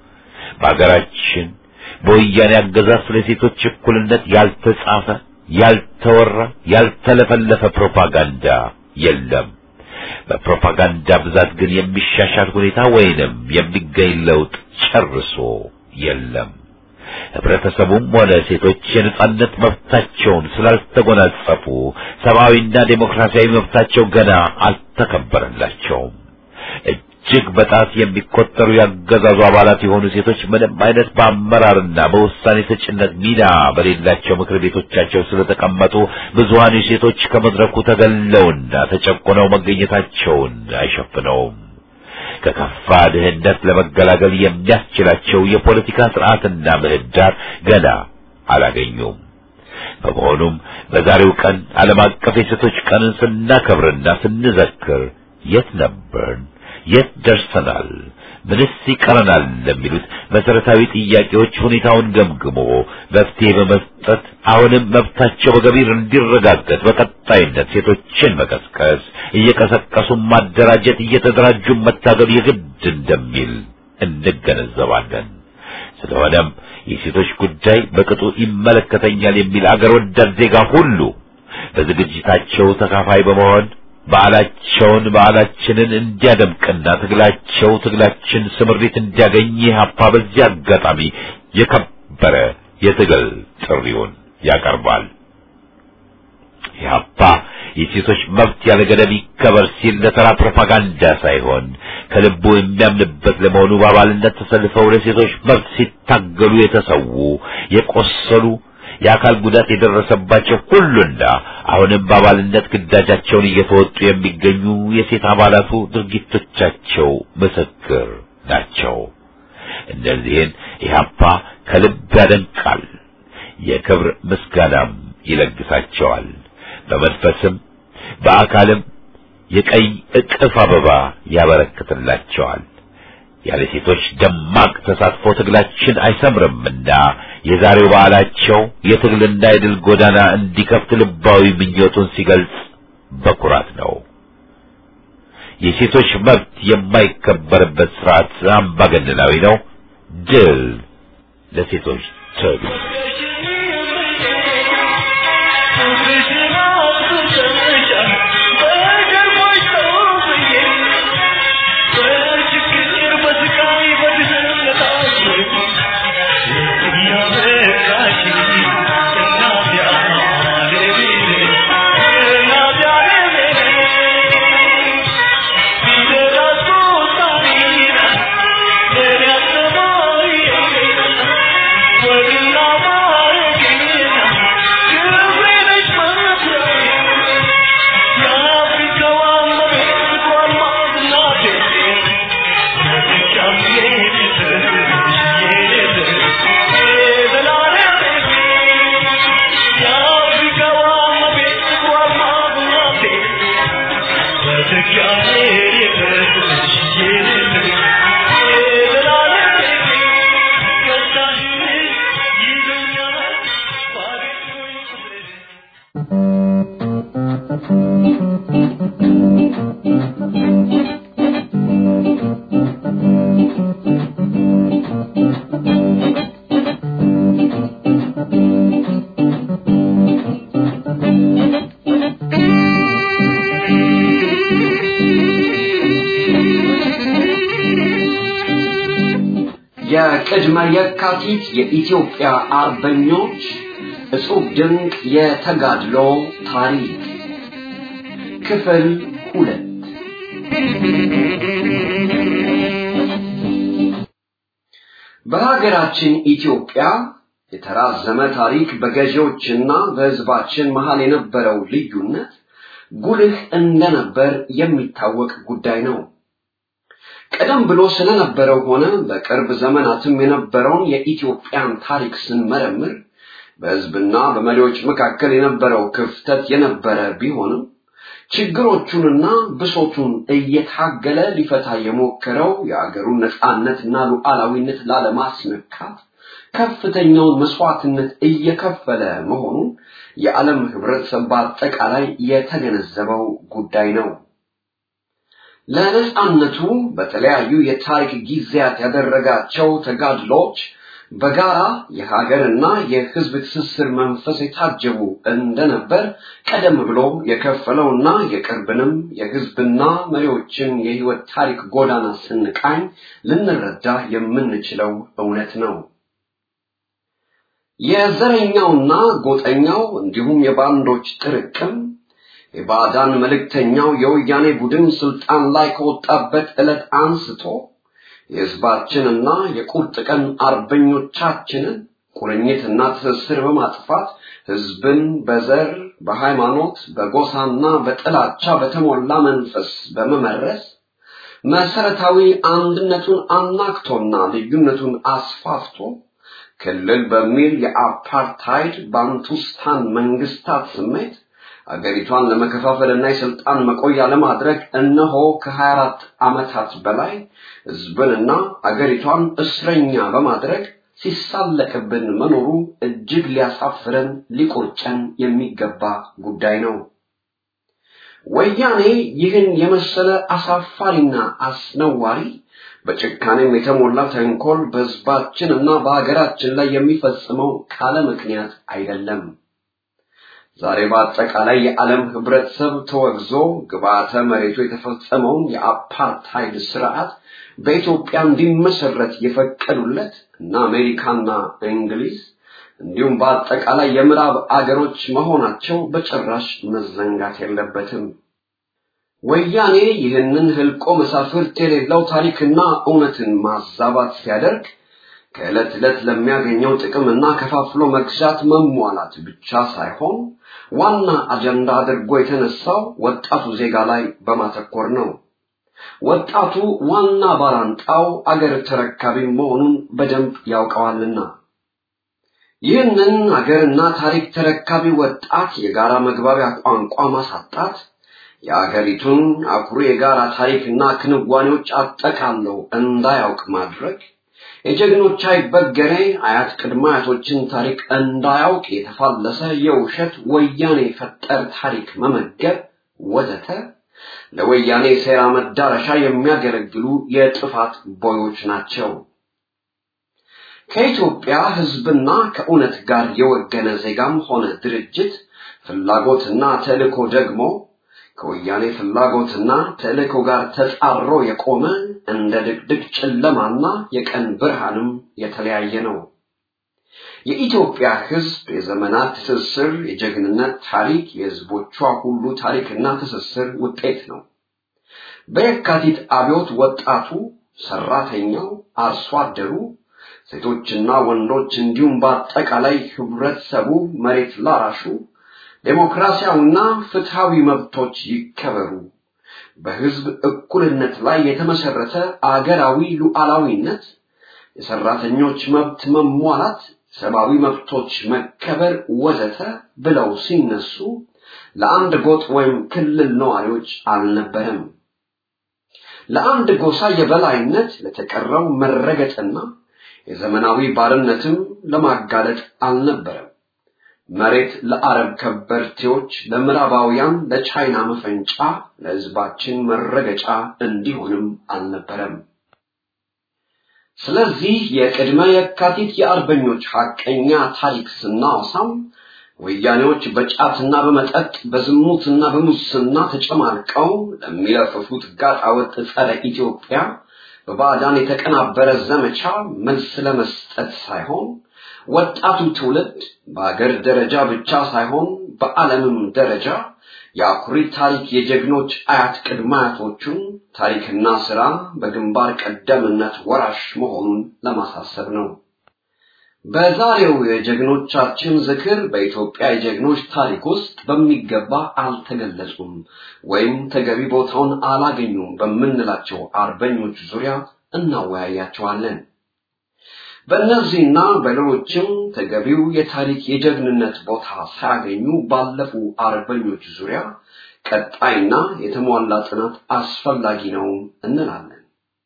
Speaker 5: በአገራችን በወያኔ አገዛዝ ስለ ሴቶች እኩልነት ያልተጻፈ፣ ያልተወራ፣ ያልተለፈለፈ ፕሮፓጋንዳ የለም። በፕሮፓጋንዳ ብዛት ግን የሚሻሻል ሁኔታ ወይንም የሚገኝ ለውጥ ጨርሶ የለም። ህብረተሰቡም ሆነ ሴቶች የነጻነት መብታቸውን ስላልተጎናጸፉ ሰብአዊና ዴሞክራሲያዊ መብታቸው ገና አልተከበረላቸውም። እጅግ በጣት የሚቆጠሩ ያገዛዙ አባላት የሆኑ ሴቶች ምንም አይነት በአመራርና በውሳኔ ሰጭነት ሚና በሌላቸው ምክር ቤቶቻቸው ስለተቀመጡ ብዙሃኑ ሴቶች ከመድረኩ ተገለውና ተጨቆነው መገኘታቸውን አይሸፍነውም። ከከፋ ድህነት ለመገላገል የሚያስችላቸው የፖለቲካ ስርዓትና ምህዳር ገና አላገኙም። በመሆኑም በዛሬው ቀን ዓለም አቀፍ የሴቶች ቀንን ስናከብርና ስንዘክር የት ነበርን? የት ደርሰናል? ምንስ ይቀረናል? ለሚሉት መሰረታዊ ጥያቄዎች ሁኔታውን ገምግሞ መፍትሄ በመስጠት አሁንም መብታቸው በገቢር እንዲረጋገጥ በቀጣይነት ሴቶችን መቀስቀስ፣ እየቀሰቀሱ ማደራጀት፣ እየተደራጁ መታገል የግድ እንደሚል እንገነዘባለን። ስለሆነም የሴቶች ጉዳይ በቅጡ ይመለከተኛል የሚል አገር ወዳድ ዜጋ ሁሉ በዝግጅታቸው ተካፋይ በመሆን በዓላቸውን በዓላችንን እንዲያደምቅና ትግላቸው ትግላችን ስምሪት እንዲያገኝ ኢህአፓ በዚህ አጋጣሚ የከበረ የትግል ጥሪውን ያቀርባል። ኢህአፓ የሴቶች መብት ያለ ገደብ ይከበር ሲል ለተራ ፕሮፓጋንዳ ሳይሆን ከልቡ የሚያምንበት ለመሆኑ በአባልነት ተሰልፈው ለሴቶች መብት ሲታገሉ የተሰዉ የቆሰሉ የአካል ጉዳት የደረሰባቸው ሁሉና አሁንም በአባልነት ግዳጃቸውን እየተወጡ የሚገኙ የሴት አባላቱ ድርጊቶቻቸው ምስክር ናቸው። እነዚህን ኢህአፓ ከልብ ያደንቃል፣ የክብር ምስጋናም ይለግሳቸዋል። በመንፈስም በአካልም የቀይ እቅፍ አበባ ያበረክትላቸዋል። ያለ ሴቶች ደማቅ ተሳትፎ ትግላችን አይሰምርምና የዛሬው በዓላቸው የትግልና የድል ጎዳና እንዲከፍት ልባዊ ምኞቱን ሲገልጽ በኩራት ነው። የሴቶች መብት የማይከበርበት ስርዓት አምባገነናዊ ነው። ድል ለሴቶች ትግል!
Speaker 6: የቅድመ የካቲት የኢትዮጵያ አርበኞች እጹብ ድንቅ የተጋድሎ ታሪክ ክፍል ሁለት። በሀገራችን ኢትዮጵያ የተራዘመ ታሪክ በገዢዎችና በህዝባችን መሃል የነበረው ልዩነት ጉልህ እንደነበር የሚታወቅ ጉዳይ ነው። ቀደም ብሎ ስለነበረው ሆነ በቅርብ ዘመናትም የነበረውን የኢትዮጵያን ታሪክ ስንመረምር በህዝብና በመሪዎች መካከል የነበረው ክፍተት የነበረ ቢሆንም ችግሮቹንና ብሶቱን እየታገለ ሊፈታ የሞከረው የአገሩን ነጻነትና ሉዓላዊነት ላለማስነካት ከፍተኛውን መስዋዕትነት እየከፈለ መሆኑን የዓለም ህብረተሰብ በአጠቃላይ የተገነዘበው ጉዳይ ነው። ለነጻነቱ በተለያዩ የታሪክ ጊዜያት ያደረጋቸው ተጋድሎች በጋራ የሀገርና የህዝብ ትስስር መንፈስ የታጀቡ እንደነበር ቀደም ብሎ የከፈለውና የቅርብንም የህዝብና መሪዎችን የህይወት ታሪክ ጎዳና ስንቃኝ ልንረዳ የምንችለው እውነት ነው። የዘረኛውና ጎጠኛው እንዲሁም የባንዶች ጥርቅም የባዕዳን መልእክተኛው የወያኔ ቡድን ስልጣን ላይ ከወጣበት ዕለት አንስቶ የህዝባችንና የቁርጥ ቀን አርበኞቻችንን ቁርኝትና ትስስር በማጥፋት ህዝብን በዘር በሃይማኖት በጎሳና በጥላቻ በተሞላ መንፈስ በመመረስ መሰረታዊ አንድነቱን አናክቶና ልዩነቱን አስፋፍቶ ክልል በሚል የአፓርታይድ ባንቱስታን መንግስታት ስሜት አገሪቷን ለመከፋፈልና የስልጣን መቆያ ለማድረግ እነሆ ከሀያ አራት ዓመታት በላይ ህዝብንና አገሪቷን እስረኛ በማድረግ ሲሳለቅብን መኖሩ እጅግ ሊያሳፍረን ሊቆጨን የሚገባ ጉዳይ ነው። ወያኔ ይህን የመሰለ አሳፋሪና አስነዋሪ በጭካኔም የተሞላ ተንኮል በህዝባችንና በአገራችን ላይ የሚፈጽመው ካለ ምክንያት አይደለም። ዛሬ በአጠቃላይ የዓለም ህብረተሰብ ተወግዞ ግብዓተ መሬቱ የተፈጸመውን የአፓርታይድ ስርዓት በኢትዮጵያ እንዲመሰረት የፈቀዱለት እና አሜሪካና እንግሊዝ እንዲሁም በአጠቃላይ የምዕራብ አገሮች መሆናቸው በጭራሽ መዘንጋት የለበትም። ወያኔ ይህንን ህልቆ መሳፍርት የሌለው ታሪክና እውነትን ማዛባት ሲያደርግ ከዕለት ዕለት ለሚያገኘው ጥቅምና ከፋፍሎ መግዛት መሟላት ብቻ ሳይሆን ዋና አጀንዳ አድርጎ የተነሳው ወጣቱ ዜጋ ላይ በማተኮር ነው። ወጣቱ ዋና ባላንጣው አገር ተረካቢ መሆኑን በደንብ ያውቀዋልና ይህንን አገርና ታሪክ ተረካቢ ወጣት የጋራ መግባቢያ ቋንቋ ማሳጣት የአገሪቱን አኩሪ የጋራ ታሪክና ክንዋኔዎች አጠቃለው እንዳያውቅ ማድረግ የጀግኖች አይበገሬ አያት ቅድመ አያቶችን ታሪክ እንዳያውቅ የተፋለሰ የውሸት ወያኔ ፈጠር ታሪክ መመገብ ወዘተ ለወያኔ ሴራ መዳረሻ የሚያገለግሉ የጥፋት ቦዮች ናቸው። ከኢትዮጵያ ህዝብና ከእውነት ጋር የወገነ ዜጋም ሆነ ድርጅት ፍላጎትና ተልእኮ ደግሞ ከወያኔ ፍላጎትና ተልእኮ ጋር ተጻሮ የቆመ እንደ ድቅድቅ ጨለማና የቀን ብርሃንም የተለያየ ነው። የኢትዮጵያ ህዝብ የዘመናት ትስስር የጀግንነት ታሪክ የህዝቦቿ ሁሉ ታሪክና ትስስር ውጤት ነው። በየካቲት አብዮት ወጣቱ፣ ሰራተኛው፣ አርሶ አደሩ፣ ሴቶችና ወንዶች እንዲሁም በአጠቃላይ ህብረተሰቡ መሬት ላራሹ ዴሞክራሲያዊና ፍትሃዊ መብቶች ይከበሩ፣ በህዝብ እኩልነት ላይ የተመሰረተ አገራዊ ሉዓላዊነት፣ የሰራተኞች መብት መሟላት፣ ሰብአዊ መብቶች መከበር ወዘተ ብለው ሲነሱ ለአንድ ጎጥ ወይም ክልል ነዋሪዎች አልነበረም። ለአንድ ጎሳ የበላይነት ለተቀረው መረገጥና የዘመናዊ ባርነትም ለማጋለጥ አልነበረም። መሬት ለአረብ ከበርቴዎች፣ ለምዕራባውያን፣ ለቻይና መፈንጫ፣ ለህዝባችን መረገጫ እንዲሆንም አልነበረም። ስለዚህ የቅድመ የካቲት የአርበኞች ሐቀኛ ታሪክ ስናወሳም ወያኔዎች በጫትና በመጠጥ በዝሙትና በሙስና ተጨማልቀው ለሚለፍፉት ጋጣወጥ ጸረ ኢትዮጵያ በባዕዳን የተቀናበረ ዘመቻ መልስ ለመስጠት ሳይሆን ወጣቱ ትውልድ በአገር ደረጃ ብቻ ሳይሆን በዓለምም ደረጃ የአኩሪ ታሪክ የጀግኖች አያት ቅድመ አያቶቹን ታሪክና ሥራ በግንባር ቀደምነት ወራሽ መሆኑን ለማሳሰብ ነው። በዛሬው የጀግኖቻችን ዝክር በኢትዮጵያ የጀግኖች ታሪክ ውስጥ በሚገባ አልተገለጹም ወይም ተገቢ ቦታውን አላገኙም በመንላቸው አርበኞች ዙሪያ እናወያያቸዋለን። በእነዚህና በሌሎችም ተገቢው የታሪክ የጀግንነት ቦታ ሳያገኙ ባለፉ አርበኞች ዙሪያ ቀጣይና የተሟላ ጥናት አስፈላጊ ነው እንላለን።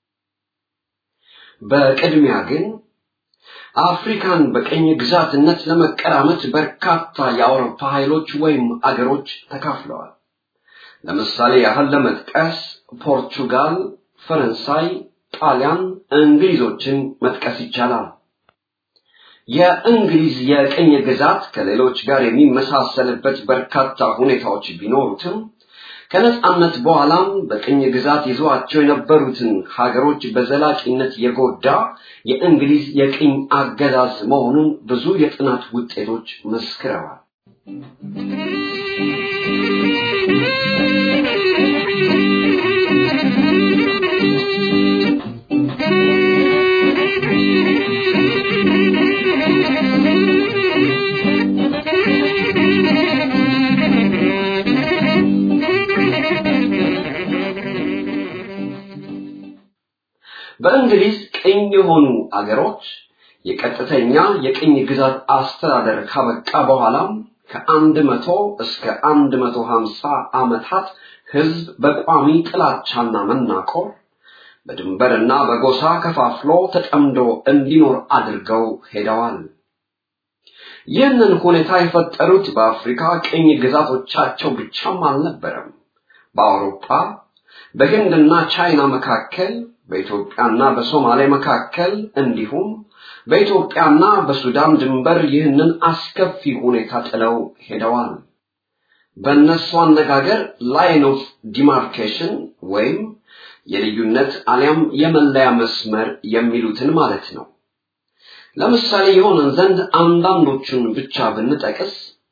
Speaker 6: በቅድሚያ ግን አፍሪካን በቀኝ ግዛትነት ለመቀራመት በርካታ የአውሮፓ ኃይሎች ወይም አገሮች ተካፍለዋል። ለምሳሌ ያህል ለመጥቀስ ፖርቹጋል፣ ፈረንሳይ፣ ጣሊያን፣ እንግሊዞችን መጥቀስ ይቻላል። የእንግሊዝ የቀኝ ግዛት ከሌሎች ጋር የሚመሳሰልበት በርካታ ሁኔታዎች ቢኖሩትም ከነጻነት በኋላም በቀኝ ግዛት ይዟቸው የነበሩትን ሀገሮች በዘላቂነት የጎዳ የእንግሊዝ የቀኝ አገዛዝ መሆኑን ብዙ የጥናት ውጤቶች መስክረዋል። በእንግሊዝ ቀኝ የሆኑ አገሮች የቀጥተኛ የቀኝ ግዛት አስተዳደር ካበቃ በኋላም ከአንድ መቶ እስከ አንድ መቶ ሃምሳ ዓመታት ህዝብ በቋሚ ጥላቻና መናቆር በድንበርና በጎሳ ከፋፍሎ ተጠምዶ እንዲኖር አድርገው ሄደዋል። ይህንን ሁኔታ የፈጠሩት በአፍሪካ ቀኝ ግዛቶቻቸው ብቻም አልነበረም። በአውሮፓ በህንድና ቻይና መካከል በኢትዮጵያና በሶማሌ መካከል እንዲሁም በኢትዮጵያና በሱዳን ድንበር ይህንን አስከፊ ሁኔታ ጥለው ሄደዋል። በእነሱ አነጋገር ላይን ኦፍ ዲማርኬሽን ወይም የልዩነት አሊያም የመለያ መስመር የሚሉትን ማለት ነው። ለምሳሌ የሆነን ዘንድ አንዳንዶቹን ብቻ ብንጠቅስ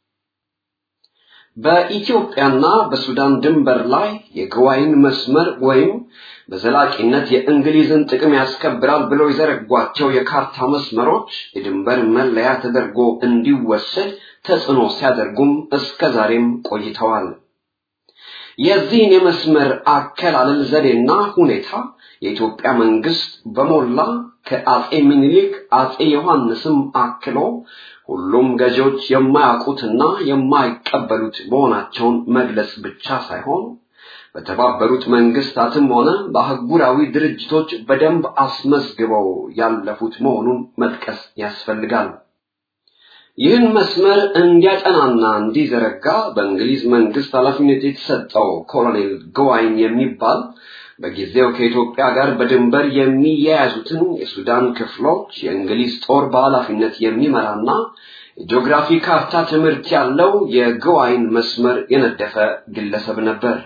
Speaker 6: በኢትዮጵያና በሱዳን ድንበር ላይ የግዋይን መስመር ወይም በዘላቂነት የእንግሊዝን ጥቅም ያስከብራል ብለው የዘረጓቸው የካርታ መስመሮች የድንበር መለያ ተደርጎ እንዲወሰድ ተጽዕኖ ሲያደርጉም እስከዛሬም ቆይተዋል። የዚህን የመስመር አከላለል ዘዴና ሁኔታ የኢትዮጵያ መንግስት በሞላ ከአጼ ምኒልክ አጼ ዮሐንስም አክሎ ሁሉም ገዢዎች የማያውቁትና የማይቀበሉት መሆናቸውን መግለጽ ብቻ ሳይሆን በተባበሩት መንግስታትም ሆነ በአህጉራዊ ድርጅቶች በደንብ አስመዝግበው ያለፉት መሆኑን መጥቀስ ያስፈልጋል። ይህን መስመር እንዲያጠናና እንዲዘረጋ በእንግሊዝ መንግስት ኃላፊነት የተሰጠው ኮሎኔል ግዋይን የሚባል በጊዜው ከኢትዮጵያ ጋር በድንበር የሚያያዙትን የሱዳን ክፍሎች የእንግሊዝ ጦር በኃላፊነት የሚመራና የጂኦግራፊ ካርታ ትምህርት ያለው የግዋይን መስመር የነደፈ ግለሰብ ነበር።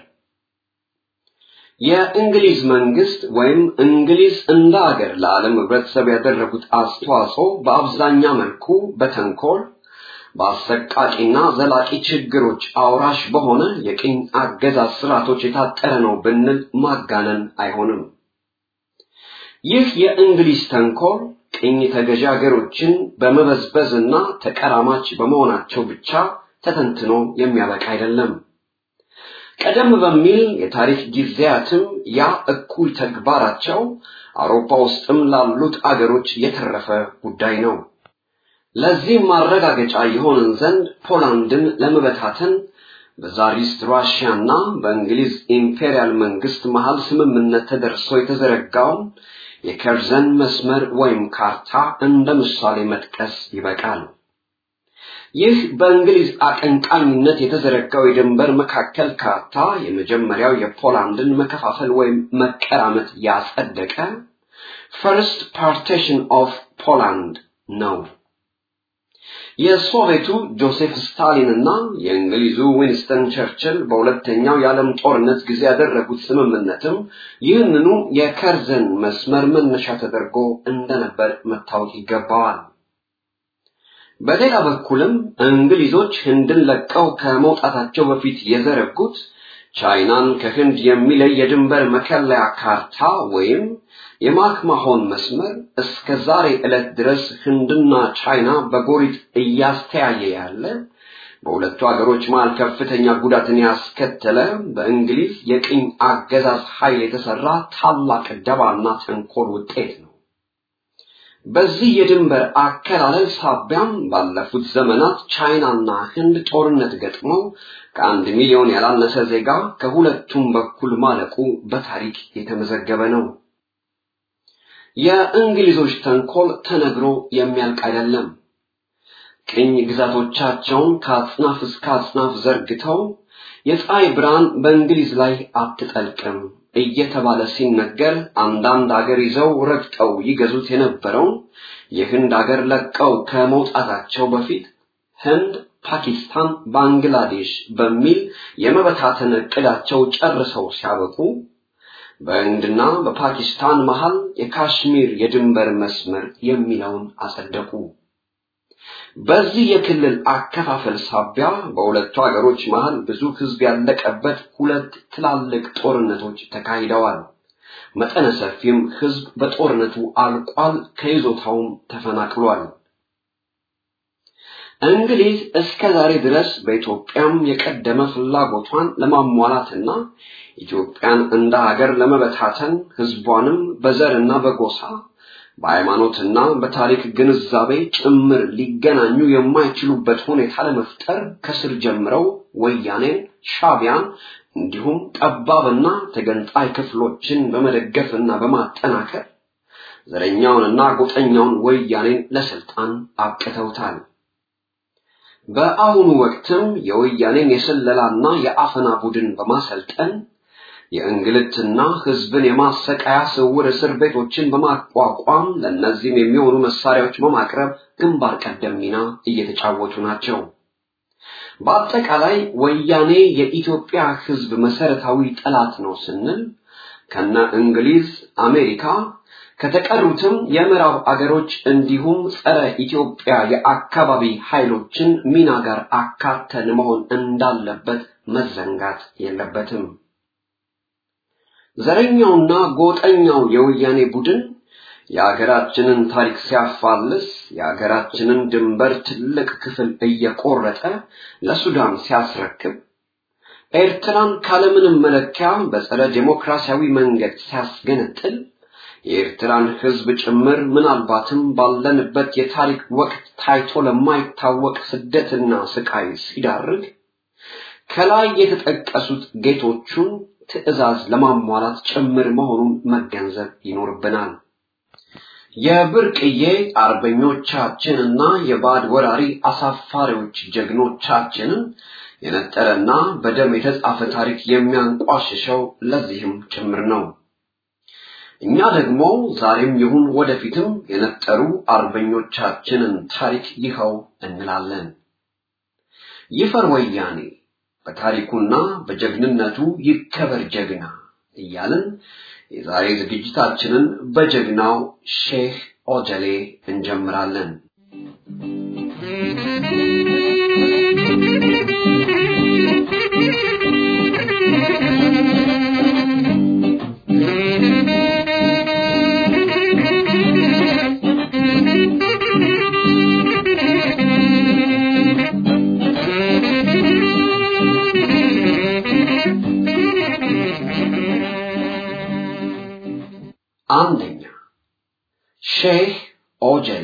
Speaker 6: የእንግሊዝ መንግስት ወይም እንግሊዝ እንደ ሀገር ለዓለም ህብረተሰብ ያደረጉት አስተዋጽኦ በአብዛኛው መልኩ በተንኮል በአሰቃቂና ዘላቂ ችግሮች አውራሽ በሆነ የቅኝ አገዛዝ ስርዓቶች የታጠረ ነው ብንል ማጋነን አይሆንም። ይህ የእንግሊዝ ተንኮል ቅኝ ተገዢ ሀገሮችን በመበዝበዝና ተቀራማች በመሆናቸው ብቻ ተተንትኖ የሚያበቃ አይደለም። ቀደም በሚል የታሪክ ጊዜያትም ያ እኩል ተግባራቸው አውሮፓ ውስጥም ላሉት አገሮች የተረፈ ጉዳይ ነው። ለዚህ ማረጋገጫ የሆነን ዘንድ ፖላንድን ለመበታተን በዛሪስት ራሽያና በእንግሊዝ ኢምፔሪያል መንግስት መሃል ስምምነት ተደርሶ የተዘረጋውን የከርዘን መስመር ወይም ካርታ እንደ ምሳሌ መጥቀስ ይበቃል። ይህ በእንግሊዝ አቀንቃኝነት የተዘረጋው የድንበር መካከል ካርታ የመጀመሪያው የፖላንድን መከፋፈል ወይም መቀራመት ያጸደቀ First Partition of Poland ነው። የሶቪየቱ ጆሴፍ ስታሊን እና የእንግሊዙ ዊንስተን ቸርችል በሁለተኛው የዓለም ጦርነት ጊዜ ያደረጉት ስምምነትም ይህንኑ የከርዘን መስመር መነሻ ተደርጎ እንደነበር መታወቅ ይገባዋል። በሌላ በኩልም እንግሊዞች ህንድን ለቀው ከመውጣታቸው በፊት የዘረጉት ቻይናን ከህንድ የሚለይ የድንበር መከለያ ካርታ ወይም የማክማሆን መስመር እስከ ዛሬ ዕለት ድረስ ህንድና ቻይና በጎሪጥ እያስተያየ ያለ በሁለቱ ሀገሮች መሃል ከፍተኛ ጉዳትን ያስከተለ በእንግሊዝ የቅኝ አገዛዝ ኃይል የተሰራ ታላቅ ደባና ተንኮል ውጤት ነው። በዚህ የድንበር አከላለል ሳቢያም ባለፉት ዘመናት ቻይናና ህንድ ጦርነት ገጥመው ከአንድ ሚሊዮን ያላነሰ ዜጋ ከሁለቱም በኩል ማለቁ በታሪክ የተመዘገበ ነው። የእንግሊዞች ተንኮል ተነግሮ የሚያልቅ አይደለም። ቅኝ ግዛቶቻቸውን ከአጽናፍ እስከ አጽናፍ ዘርግተው የፀሐይ ብርሃን በእንግሊዝ ላይ አትጠልቅም እየተባለ ሲነገር አንዳንድ አገር ይዘው ረግጠው ይገዙት የነበረው የህንድ አገር ለቀው ከመውጣታቸው በፊት ህንድ፣ ፓኪስታን፣ ባንግላዴሽ በሚል የመበታተን ዕቅዳቸው ጨርሰው ሲያበቁ በህንድና በፓኪስታን መሃል የካሽሚር የድንበር መስመር የሚለውን አጸደቁ። በዚህ የክልል አከፋፈል ሳቢያ በሁለቱ ሀገሮች መሃል ብዙ ህዝብ ያለቀበት ሁለት ትላልቅ ጦርነቶች ተካሂደዋል። መጠነ ሰፊም ህዝብ በጦርነቱ አልቋል፣ ከይዞታውም ተፈናቅሏል። እንግሊዝ እስከ ዛሬ ድረስ በኢትዮጵያም የቀደመ ፍላጎቷን ለማሟላትና ኢትዮጵያን እንደ ሀገር ለመበታተን ህዝቧንም በዘርና በጎሳ በሃይማኖትና በታሪክ ግንዛቤ ጭምር ሊገናኙ የማይችሉበት ሁኔታ ለመፍጠር ከስር ጀምረው ወያኔን፣ ሻቢያን እንዲሁም ጠባብና ተገንጣይ ክፍሎችን በመደገፍና በማጠናከር ዘረኛውንና ጎጠኛውን ወያኔን ለስልጣን አብቅተውታል። በአሁኑ ወቅትም የወያኔን የሰለላና የአፈና ቡድን በማሰልጠን የእንግልትና ህዝብን የማሰቃያ ስውር እስር ቤቶችን በማቋቋም ለነዚህም የሚሆኑ መሳሪያዎች በማቅረብ ግንባር ቀደም ሚና እየተጫወቱ ናቸው። በአጠቃላይ ወያኔ የኢትዮጵያ ህዝብ መሰረታዊ ጠላት ነው ስንል ከነ እንግሊዝ፣ አሜሪካ ከተቀሩትም የምዕራብ አገሮች እንዲሁም ጸረ ኢትዮጵያ የአካባቢ ኃይሎችን ሚና ጋር አካተን መሆን እንዳለበት መዘንጋት የለበትም። ዘረኛውና ጎጠኛው የወያኔ ቡድን የሀገራችንን ታሪክ ሲያፋልስ የሀገራችንን ድንበር ትልቅ ክፍል እየቆረጠ ለሱዳን ሲያስረክብ ኤርትራን ካለምንም መለኪያ በጸረ ዴሞክራሲያዊ መንገድ ሲያስገነጥል የኤርትራን ህዝብ ጭምር ምናልባትም ባለንበት የታሪክ ወቅት ታይቶ ለማይታወቅ ስደትና ስቃይ ሲዳርግ ከላይ የተጠቀሱት ጌቶቹን ትዕዛዝ ለማሟላት ጭምር መሆኑን መገንዘብ ይኖርብናል። የብርቅዬ አርበኞቻችንና የባድ ወራሪ አሳፋሪዎች ጀግኖቻችንን የነጠረና በደም የተጻፈ ታሪክ የሚያንቋሽሸው ለዚህም ጭምር ነው። እኛ ደግሞ ዛሬም ይሁን ወደፊትም የነጠሩ አርበኞቻችንን ታሪክ ይኸው እንላለን። ይፈር ወያኔ በታሪኩና በጀግንነቱ ይከበር ጀግና እያልን የዛሬ ዝግጅታችንን በጀግናው ሼህ ኦጀሌ እንጀምራለን። አንደኛ ሼህ ኦጀሌ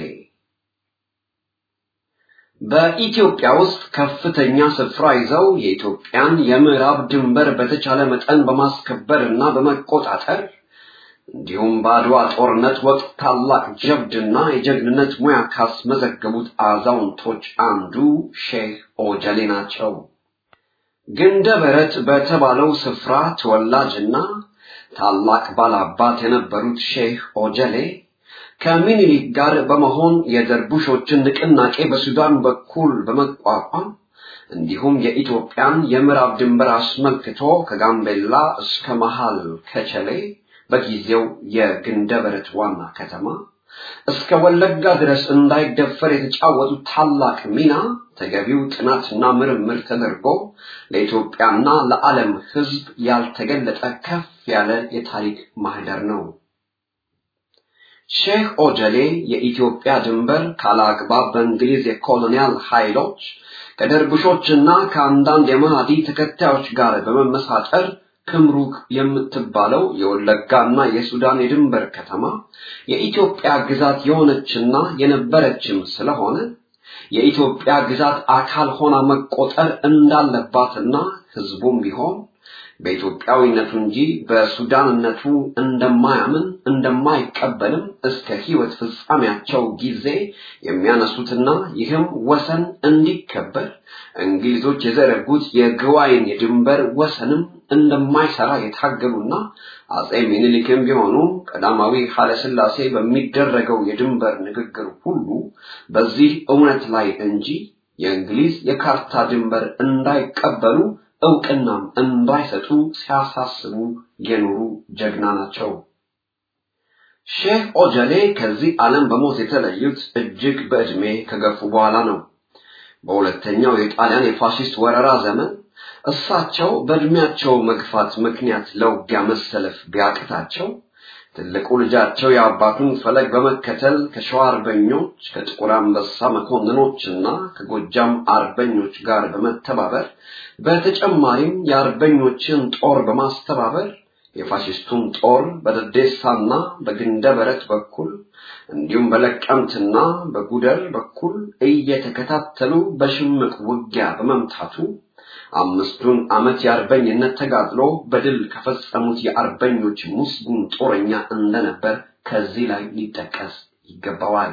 Speaker 6: በኢትዮጵያ ውስጥ ከፍተኛ ስፍራ ይዘው የኢትዮጵያን የምዕራብ ድንበር በተቻለ መጠን በማስከበርና በመቆጣጠር እንዲሁም በአድዋ ጦርነት ወቅት ታላቅ ጀብድና የጀግንነት ሙያ ካስመዘገቡት አዛውንቶች አንዱ ሼህ ኦጀሌ ናቸው። ግንደበረት በተባለው ስፍራ ተወላጅና ታላቅ ባላባት የነበሩት ሼህ ኦጀሌ ከሚኒሊክ ጋር በመሆን የደርቡሾችን ንቅናቄ በሱዳን በኩል በመቋቋም እንዲሁም የኢትዮጵያን የምዕራብ ድንበር አስመልክቶ ከጋምቤላ እስከ መሃል ከቸሌ በጊዜው የግንደበረት ዋና ከተማ እስከ ወለጋ ድረስ እንዳይደፈር የተጫወቱት ታላቅ ሚና ተገቢው ጥናትና ምርምር ተደርጎ ለኢትዮጵያና ለዓለም ሕዝብ ያልተገለጠ ከፍ ያለ የታሪክ ማህደር ነው። ሼህ ኦጀሌ የኢትዮጵያ ድንበር ካላግባብ በእንግሊዝ የኮሎኒያል ኃይሎች ከደርቡሾችና ከአንዳንድ የማህዲ ተከታዮች ጋር በመመሳጠር ክምሩክ የምትባለው የወለጋና የሱዳን የድንበር ከተማ የኢትዮጵያ ግዛት የሆነችና የነበረችም ስለሆነ የኢትዮጵያ ግዛት አካል ሆና መቆጠር እንዳለባትና ህዝቡም ቢሆን በኢትዮጵያዊነቱ እንጂ በሱዳንነቱ እንደማያምን እንደማይቀበልም እስከ ህይወት ፍጻሜያቸው ጊዜ የሚያነሱትና ይህም ወሰን እንዲከበር እንግሊዞች የዘረጉት የግዋይን የድንበር ወሰንም እንደማይሰራ የታገሉና አጼ ሚኒሊክም ቢሆኑ ቀዳማዊ ኃይለ ሥላሴ በሚደረገው የድንበር ንግግር ሁሉ በዚህ እውነት ላይ እንጂ የእንግሊዝ የካርታ ድንበር እንዳይቀበሉ እውቅናም እንዳይሰጡ ሲያሳስቡ የኖሩ ጀግና ናቸው። ሼህ ኦጀሌ ከዚህ ዓለም በሞት የተለዩት እጅግ በእድሜ ከገፉ በኋላ ነው። በሁለተኛው የጣሊያን የፋሺስት ወረራ ዘመን እሳቸው በእድሜያቸው መግፋት ምክንያት ለውጊያ መሰለፍ ቢያቅታቸው ትልቁ ልጃቸው የአባቱን ፈለግ በመከተል ከሸዋ አርበኞች ከጥቁር አንበሳ መኮንኖችና ከጎጃም አርበኞች ጋር በመተባበር በተጨማሪም የአርበኞችን ጦር በማስተባበር የፋሺስቱን ጦር በደዴሳና በግንደበረት በኩል እንዲሁም በለቀምትና በጉደር በኩል እየተከታተሉ በሽምቅ ውጊያ በመምታቱ አምስቱን ዓመት የአርበኝነት ተጋድሎ በድል ከፈጸሙት የአርበኞች ሙስሊም ጦረኛ እንደነበር ከዚህ ላይ ሊጠቀስ ይገባዋል።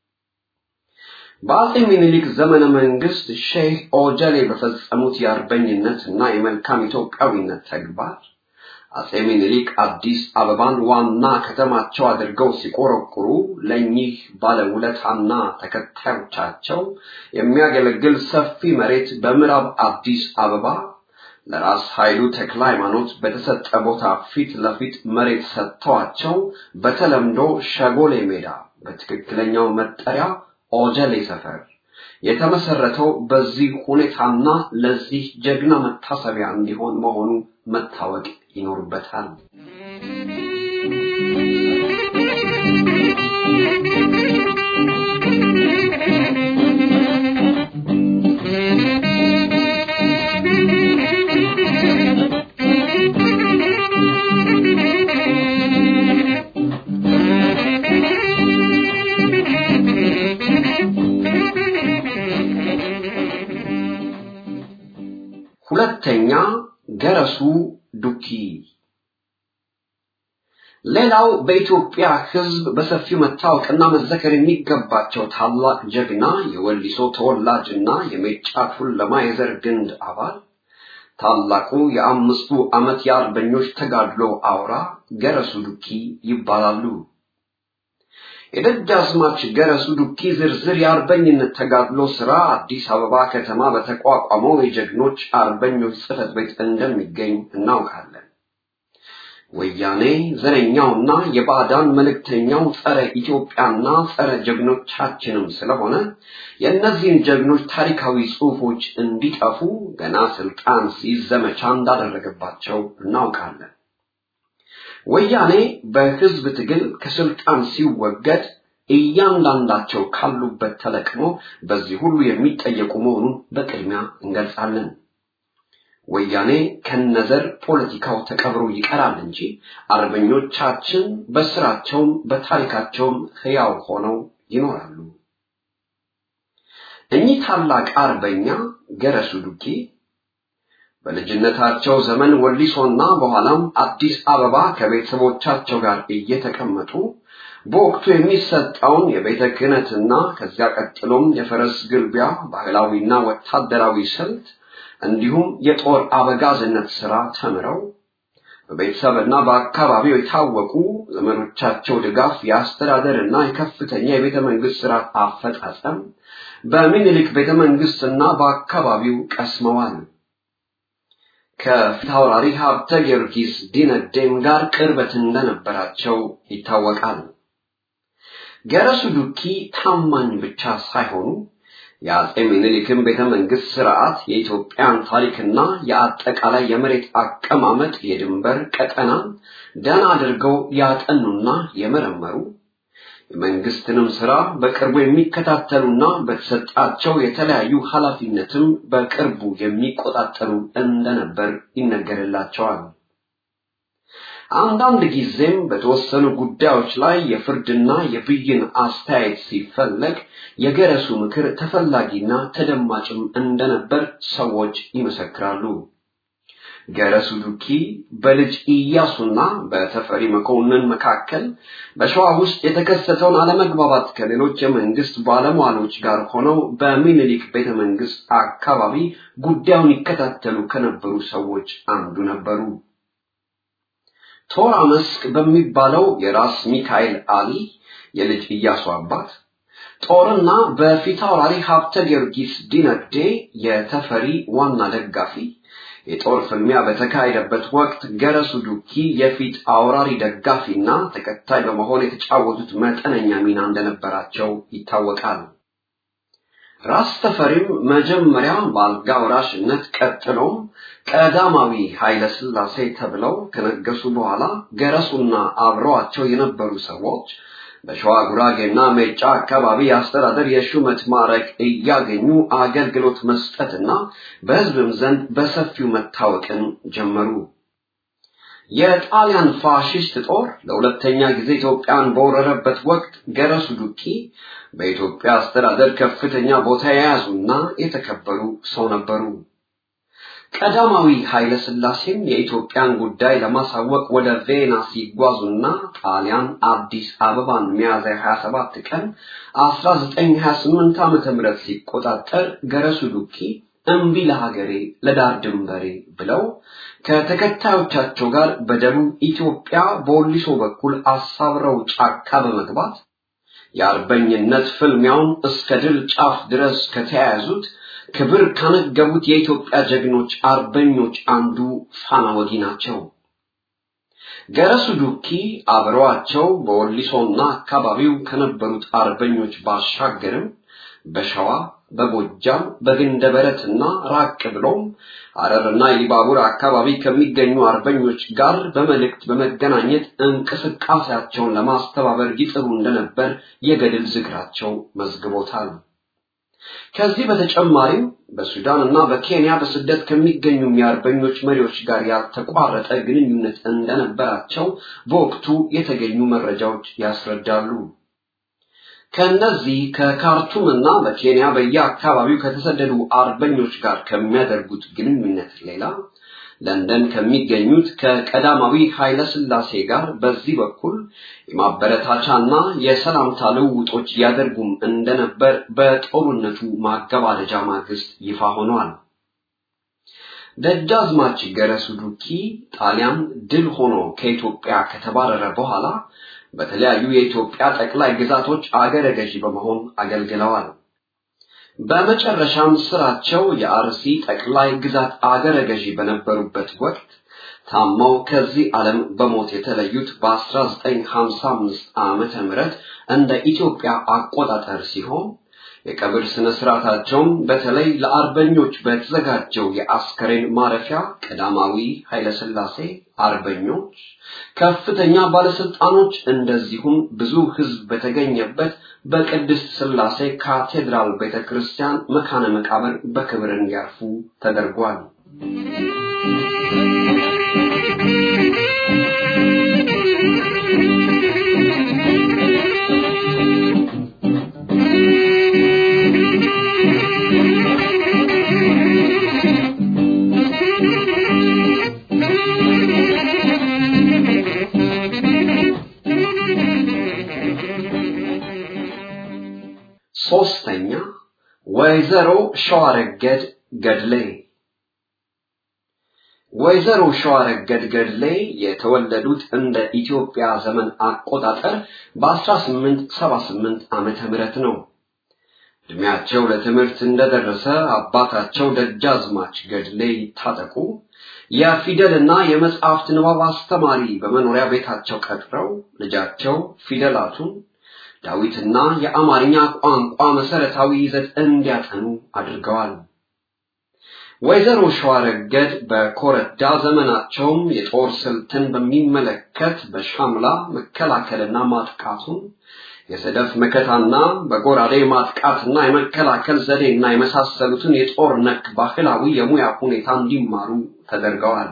Speaker 6: በአጼ ሚኒሊክ ዘመነ መንግስት ሼህ ኦጀሌ በፈጸሙት የአርበኝነትና የመልካም ኢትዮጵያዊነት ተግባር አጼ ሚኒሊክ አዲስ አበባን ዋና ከተማቸው አድርገው ሲቆረቁሩ ለኚህ ባለውለታና ተከታዮቻቸው የሚያገለግል ሰፊ መሬት በምዕራብ አዲስ አበባ ለራስ ኃይሉ ተክለ ሃይማኖት በተሰጠ ቦታ ፊት ለፊት መሬት ሰጥተዋቸው በተለምዶ ሸጎሌ ሜዳ በትክክለኛው መጠሪያ ኦጀሌ ሰፈር የተመሰረተው በዚህ ሁኔታና ለዚህ ጀግና መታሰቢያ እንዲሆን መሆኑ መታወቅ ይኖርበታል። ሁለተኛ ገረሱ ዱኪ። ሌላው በኢትዮጵያ ሕዝብ በሰፊው መታወቅና መዘከር የሚገባቸው ታላቅ ጀግና የወሊሶ ተወላጅና የሜጫ ቱለማ የዘር ግንድ አባል ታላቁ የአምስቱ ዓመት የአርበኞች ተጋድሎ አውራ ገረሱ ዱኪ ይባላሉ። የደጃዝማች ገረሱ ዱኪ ዝርዝር የአርበኝነት ተጋድሎ ሥራ አዲስ አበባ ከተማ በተቋቋመው የጀግኖች አርበኞች ጽሕፈት ቤት እንደሚገኝ እናውቃለን። ወያኔ ዘረኛውና የባዕዳን መልእክተኛው ጸረ ኢትዮጵያና ጸረ ጀግኖቻችንም ስለሆነ የእነዚህን ጀግኖች ታሪካዊ ጽሑፎች እንዲጠፉ ገና ስልጣን ሲይዝ ዘመቻ እንዳደረገባቸው እናውቃለን። ወያኔ በህዝብ ትግል ከስልጣን ሲወገድ እያንዳንዳቸው ካሉበት ተለቅሞ በዚህ ሁሉ የሚጠየቁ መሆኑን በቅድሚያ እንገልጻለን። ወያኔ ከነዘር ፖለቲካው ተቀብሮ ይቀራል እንጂ አርበኞቻችን በስራቸውም በታሪካቸውም ሕያው ሆነው ይኖራሉ። እኚህ ታላቅ አርበኛ ገረሱ ዱኪ በልጅነታቸው ዘመን ወሊሶና በኋላም አዲስ አበባ ከቤተሰቦቻቸው ጋር እየተቀመጡ በወቅቱ የሚሰጠውን የቤተ ክህነትና ከዚያ ቀጥሎም የፈረስ ግልቢያ ባህላዊና ወታደራዊ ስልት እንዲሁም የጦር አበጋዝነት ሥራ ተምረው በቤተሰብና በአካባቢው የታወቁ ዘመኖቻቸው ድጋፍ የአስተዳደርና የከፍተኛ የቤተ መንግስት ሥራ አፈጻጸም በሚኒሊክ ቤተ መንግስትና በአካባቢው ቀስመዋል። ከፊታውራሪ ሀብተ ጊዮርጊስ ዲነዴም ጋር ቅርበት እንደነበራቸው ይታወቃል። ገረሱ ዱኪ ታማኝ ብቻ ሳይሆኑ የአጼ ሚኒሊክን ቤተ መንግስት ሥርዓት የኢትዮጵያን ታሪክና የአጠቃላይ የመሬት አቀማመጥ የድንበር ቀጠና ደህና አድርገው ያጠኑና የመረመሩ የመንግስትንም ሥራ በቅርቡ የሚከታተሉና በተሰጣቸው የተለያዩ ኃላፊነትም በቅርቡ የሚቆጣጠሩ እንደነበር ይነገርላቸዋል። አንዳንድ ጊዜም በተወሰኑ ጉዳዮች ላይ የፍርድና የብይን አስተያየት ሲፈለግ የገረሱ ምክር ተፈላጊና ተደማጭም እንደነበር ሰዎች ይመሰክራሉ። ገረሱ ዱኪ በልጅ ኢያሱና በተፈሪ መኮንን መካከል በሸዋ ውስጥ የተከሰተውን አለመግባባት ከሌሎች የመንግስት ባለሟሎች ጋር ሆነው በሚኒሊክ ቤተመንግስት አካባቢ ጉዳዩን ይከታተሉ ከነበሩ ሰዎች አንዱ ነበሩ። ቶራ መስክ በሚባለው የራስ ሚካኤል አሊ የልጅ ኢያሱ አባት ጦርና በፊታውራሪ ሀብተ ጊዮርጊስ ዲነግዴ የተፈሪ ዋና ደጋፊ የጦር ፍልሚያ በተካሄደበት ወቅት ገረሱ ዱኪ የፊት አውራሪ ደጋፊና ተከታይ በመሆን የተጫወቱት መጠነኛ ሚና እንደነበራቸው ይታወቃል። ራስ ተፈሪም መጀመሪያ በአልጋ ወራሽነት ቀጥሎም ቀዳማዊ ኃይለ ሥላሴ ተብለው ከነገሱ በኋላ ገረሱና አብረዋቸው የነበሩ ሰዎች በሸዋ ጉራጌና ሜጫ አካባቢ አስተዳደር የሹመት ማዕረግ እያገኙ አገልግሎት መስጠትና በሕዝብም ዘንድ በሰፊው መታወቅን ጀመሩ። የጣሊያን ፋሺስት ጦር ለሁለተኛ ጊዜ ኢትዮጵያን በወረረበት ወቅት ገረሱ ዱኪ በኢትዮጵያ አስተዳደር ከፍተኛ ቦታ የያዙና የተከበሩ ሰው ነበሩ። ቀዳማዊ ኃይለ ሥላሴም የኢትዮጵያን ጉዳይ ለማሳወቅ ወደ ቬና ሲጓዙና ጣሊያን አዲስ አበባን ሚያዝያ ሃያ ሰባት ቀን አስራ ዘጠኝ ሃያ ስምንት ዓመተ ምህረት ሲቆጣጠር ገረሱ ዱኪ እምቢ ለሀገሬ ለዳር ድንበሬ ብለው ከተከታዮቻቸው ጋር በደቡብ ኢትዮጵያ በወሊሶ በኩል አሳብረው ጫካ በመግባት የአርበኝነት ፍልሚያውን እስከ ድል ጫፍ ድረስ ከተያያዙት ክብር ካነገቡት የኢትዮጵያ ጀግኖች አርበኞች አንዱ ፋና ወጊ ናቸው። ገረሱ ዱኪ አብረዋቸው በወሊሶና አካባቢው ከነበሩት አርበኞች ባሻገርም በሸዋ በጎጃም በግንደበረትና ራቅ ብሎም ሐረርና ኢሉባቡር አካባቢ ከሚገኙ አርበኞች ጋር በመልእክት በመገናኘት እንቅስቃሴያቸውን ለማስተባበር ይጥሩ እንደነበር የገድል ዝክራቸው መዝግቦታል። ከዚህ በተጨማሪም በሱዳንና በኬንያ በስደት ከሚገኙ የአርበኞች መሪዎች ጋር ያልተቋረጠ ግንኙነት እንደነበራቸው በወቅቱ የተገኙ መረጃዎች ያስረዳሉ። ከነዚህ ከካርቱምና በኬንያ በየአካባቢው ከተሰደዱ አርበኞች ጋር ከሚያደርጉት ግንኙነት ሌላ ለንደን ከሚገኙት ከቀዳማዊ ኃይለ ሥላሴ ጋር በዚህ በኩል የማበረታቻና የሰላምታ ልውውጦች ያደርጉም እንደነበር በጦርነቱ ማገባደጃ ማግስት ይፋ ሆኗል። ደጃዝማች ገረሱ ዱኪ ጣሊያን ድል ሆኖ ከኢትዮጵያ ከተባረረ በኋላ በተለያዩ የኢትዮጵያ ጠቅላይ ግዛቶች አገረ ገዢ በመሆን አገልግለዋል። በመጨረሻም ስራቸው የአርሲ ጠቅላይ ግዛት አገረ ገዢ በነበሩበት ወቅት ታመው ከዚህ ዓለም በሞት የተለዩት በአስራ ዘጠኝ ሃምሳ አምስት ዓመተ ምህረት እንደ ኢትዮጵያ አቆጣጠር ሲሆን የቀብር ስነ ስርዓታቸውም በተለይ ለአርበኞች በተዘጋጀው የአስከሬን ማረፊያ ቀዳማዊ ኃይለ ሥላሴ አርበኞች ከፍተኛ ባለስልጣኖች እንደዚሁም ብዙ ሕዝብ በተገኘበት በቅድስት ሥላሴ ካቴድራል ቤተክርስቲያን መካነ መቃብር በክብር እንዲያርፉ ተደርጓል። ሶስተኛ ወይዘሮ ሸዋረገድ ገድሌ። ወይዘሮ ሸዋረገድ ገድሌ የተወለዱት እንደ ኢትዮጵያ ዘመን አቆጣጠር በ1878 ዓመተ ምህረት ነው። እድሜያቸው ለትምህርት እንደደረሰ አባታቸው ደጃዝማች ገድሌ ታጠቁ የፊደልና የመጽሐፍት ንባብ አስተማሪ በመኖሪያ ቤታቸው ቀጥረው ልጃቸው ፊደላቱን ዳዊትና የአማርኛ ቋንቋ መሰረታዊ ይዘት እንዲያጠኑ አድርገዋል። ወይዘሮ ሸዋረገድ በኮረዳ ዘመናቸው የጦር ስልትን በሚመለከት በሻምላ መከላከልና ማጥቃቱን የሰደፍ መከታና በጎራዴ ማጥቃትና የመከላከል ዘዴና የመሳሰሉትን የጦር ነክ ባህላዊ የሙያ ሁኔታ እንዲማሩ ተደርገዋል።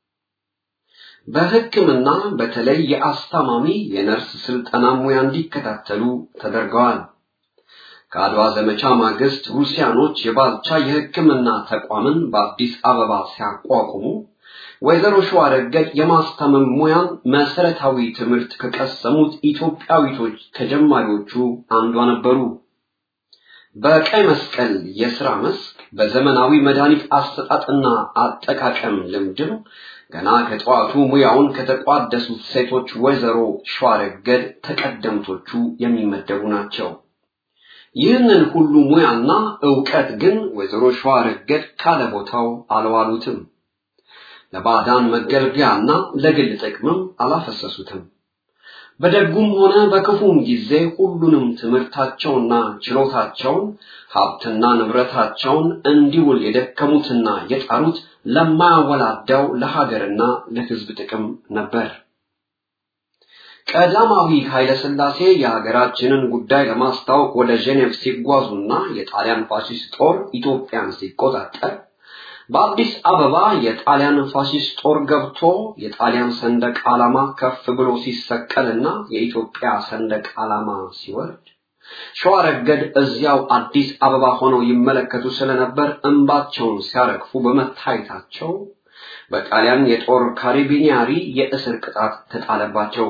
Speaker 6: በሕክምና በተለይ የአስታማሚ የነርስ ስልጠና ሙያ እንዲከታተሉ ተደርገዋል። ከአድዋ ዘመቻ ማግስት ሩሲያኖች የባልቻ የሕክምና ተቋምን በአዲስ አበባ ሲያቋቁሙ ወይዘሮ ሸዋረገድ የማስታመም ሙያን መሰረታዊ ትምህርት ከቀሰሙት ኢትዮጵያዊቶች ከጀማሪዎቹ አንዷ ነበሩ። በቀይ መስቀል የሥራ መስክ በዘመናዊ መድኃኒት አሰጣጥና አጠቃቀም ልምድም ገና ከጠዋቱ ሙያውን ከተቋደሱት ሴቶች ወይዘሮ ሸዋረገድ ተቀደምቶቹ የሚመደቡ ናቸው። ይህንን ሁሉ ሙያና ዕውቀት ግን ወይዘሮ ሸዋረገድ ካለ ቦታው አልዋሉትም። ለባዕዳን መገልገያና ለግል ጥቅምም አላፈሰሱትም። በደጉም ሆነ በክፉም ጊዜ ሁሉንም ትምህርታቸውና ችሎታቸውን ሀብትና ንብረታቸውን እንዲውል የደከሙትና የጣሩት ለማያወላዳው ለሀገርና ለሕዝብ ጥቅም ነበር። ቀዳማዊ ኃይለ ሥላሴ የሀገራችንን ጉዳይ ለማስታወቅ ወደ ጄኔቭ ሲጓዙና የጣሊያን ፋሺስት ጦር ኢትዮጵያን ሲቆጣጠር በአዲስ አበባ የጣሊያን ፋሺስት ጦር ገብቶ የጣሊያን ሰንደቅ ዓላማ ከፍ ብሎ ሲሰቀልና የኢትዮጵያ ሰንደቅ ዓላማ ሲወርድ ሸዋረገድ እዚያው አዲስ አበባ ሆነው ይመለከቱ ስለነበር እንባቸውን ሲያረግፉ በመታየታቸው በጣሊያን የጦር ካሪቢኒያሪ የእስር ቅጣት ተጣለባቸው።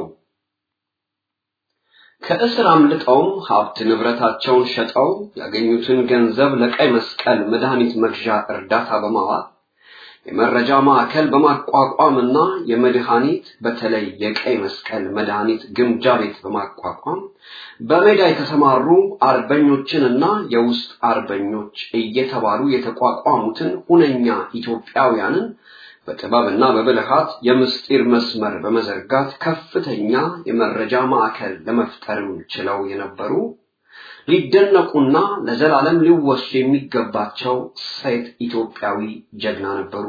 Speaker 6: ከእስር አምልጠው ሀብት ንብረታቸውን ሸጠው ያገኙትን ገንዘብ ለቀይ መስቀል መድኃኒት መግዣ እርዳታ በማዋል የመረጃ ማዕከል በማቋቋምና የመድኃኒት በተለይ የቀይ መስቀል መድኃኒት ግምጃ ቤት በማቋቋም በሜዳ የተሰማሩ አርበኞችንና የውስጥ አርበኞች እየተባሉ የተቋቋሙትን ሁነኛ ኢትዮጵያውያንን በጥበብና በብልሃት የምስጢር መስመር በመዘርጋት ከፍተኛ የመረጃ ማዕከል ለመፍጠር ችለው የነበሩ ሊደነቁና ለዘላለም ሊወሱ የሚገባቸው ሴት ኢትዮጵያዊ ጀግና ነበሩ።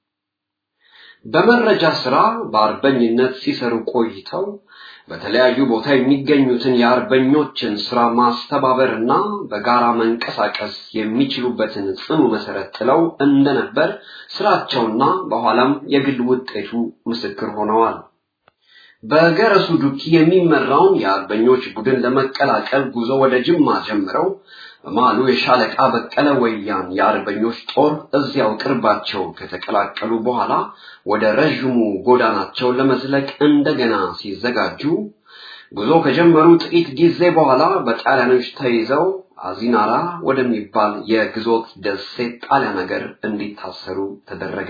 Speaker 6: በመረጃ ሥራ በአርበኝነት ሲሰሩ ቆይተው በተለያዩ ቦታ የሚገኙትን የአርበኞችን ሥራ ማስተባበርና በጋራ መንቀሳቀስ የሚችሉበትን ጽኑ መሰረት ጥለው እንደነበር ሥራቸውና በኋላም የግል ውጤቱ ምስክር ሆነዋል። በገረሱ ዱኪ የሚመራውን የአርበኞች ቡድን ለመቀላቀል ጉዞ ወደ ጅማ ጀምረው በማሉ የሻለቃ በቀለ ወያን የአርበኞች ጦር እዚያው ቅርባቸው ከተቀላቀሉ በኋላ ወደ ረጅሙ ጎዳናቸው ለመዝለቅ እንደገና ሲዘጋጁ ጉዞ ከጀመሩ ጥቂት ጊዜ በኋላ በጣሊያኖች ተይዘው አዚናራ ወደሚባል የግዞት ደሴት ጣሊያን ሀገር እንዲታሰሩ ተደረገ።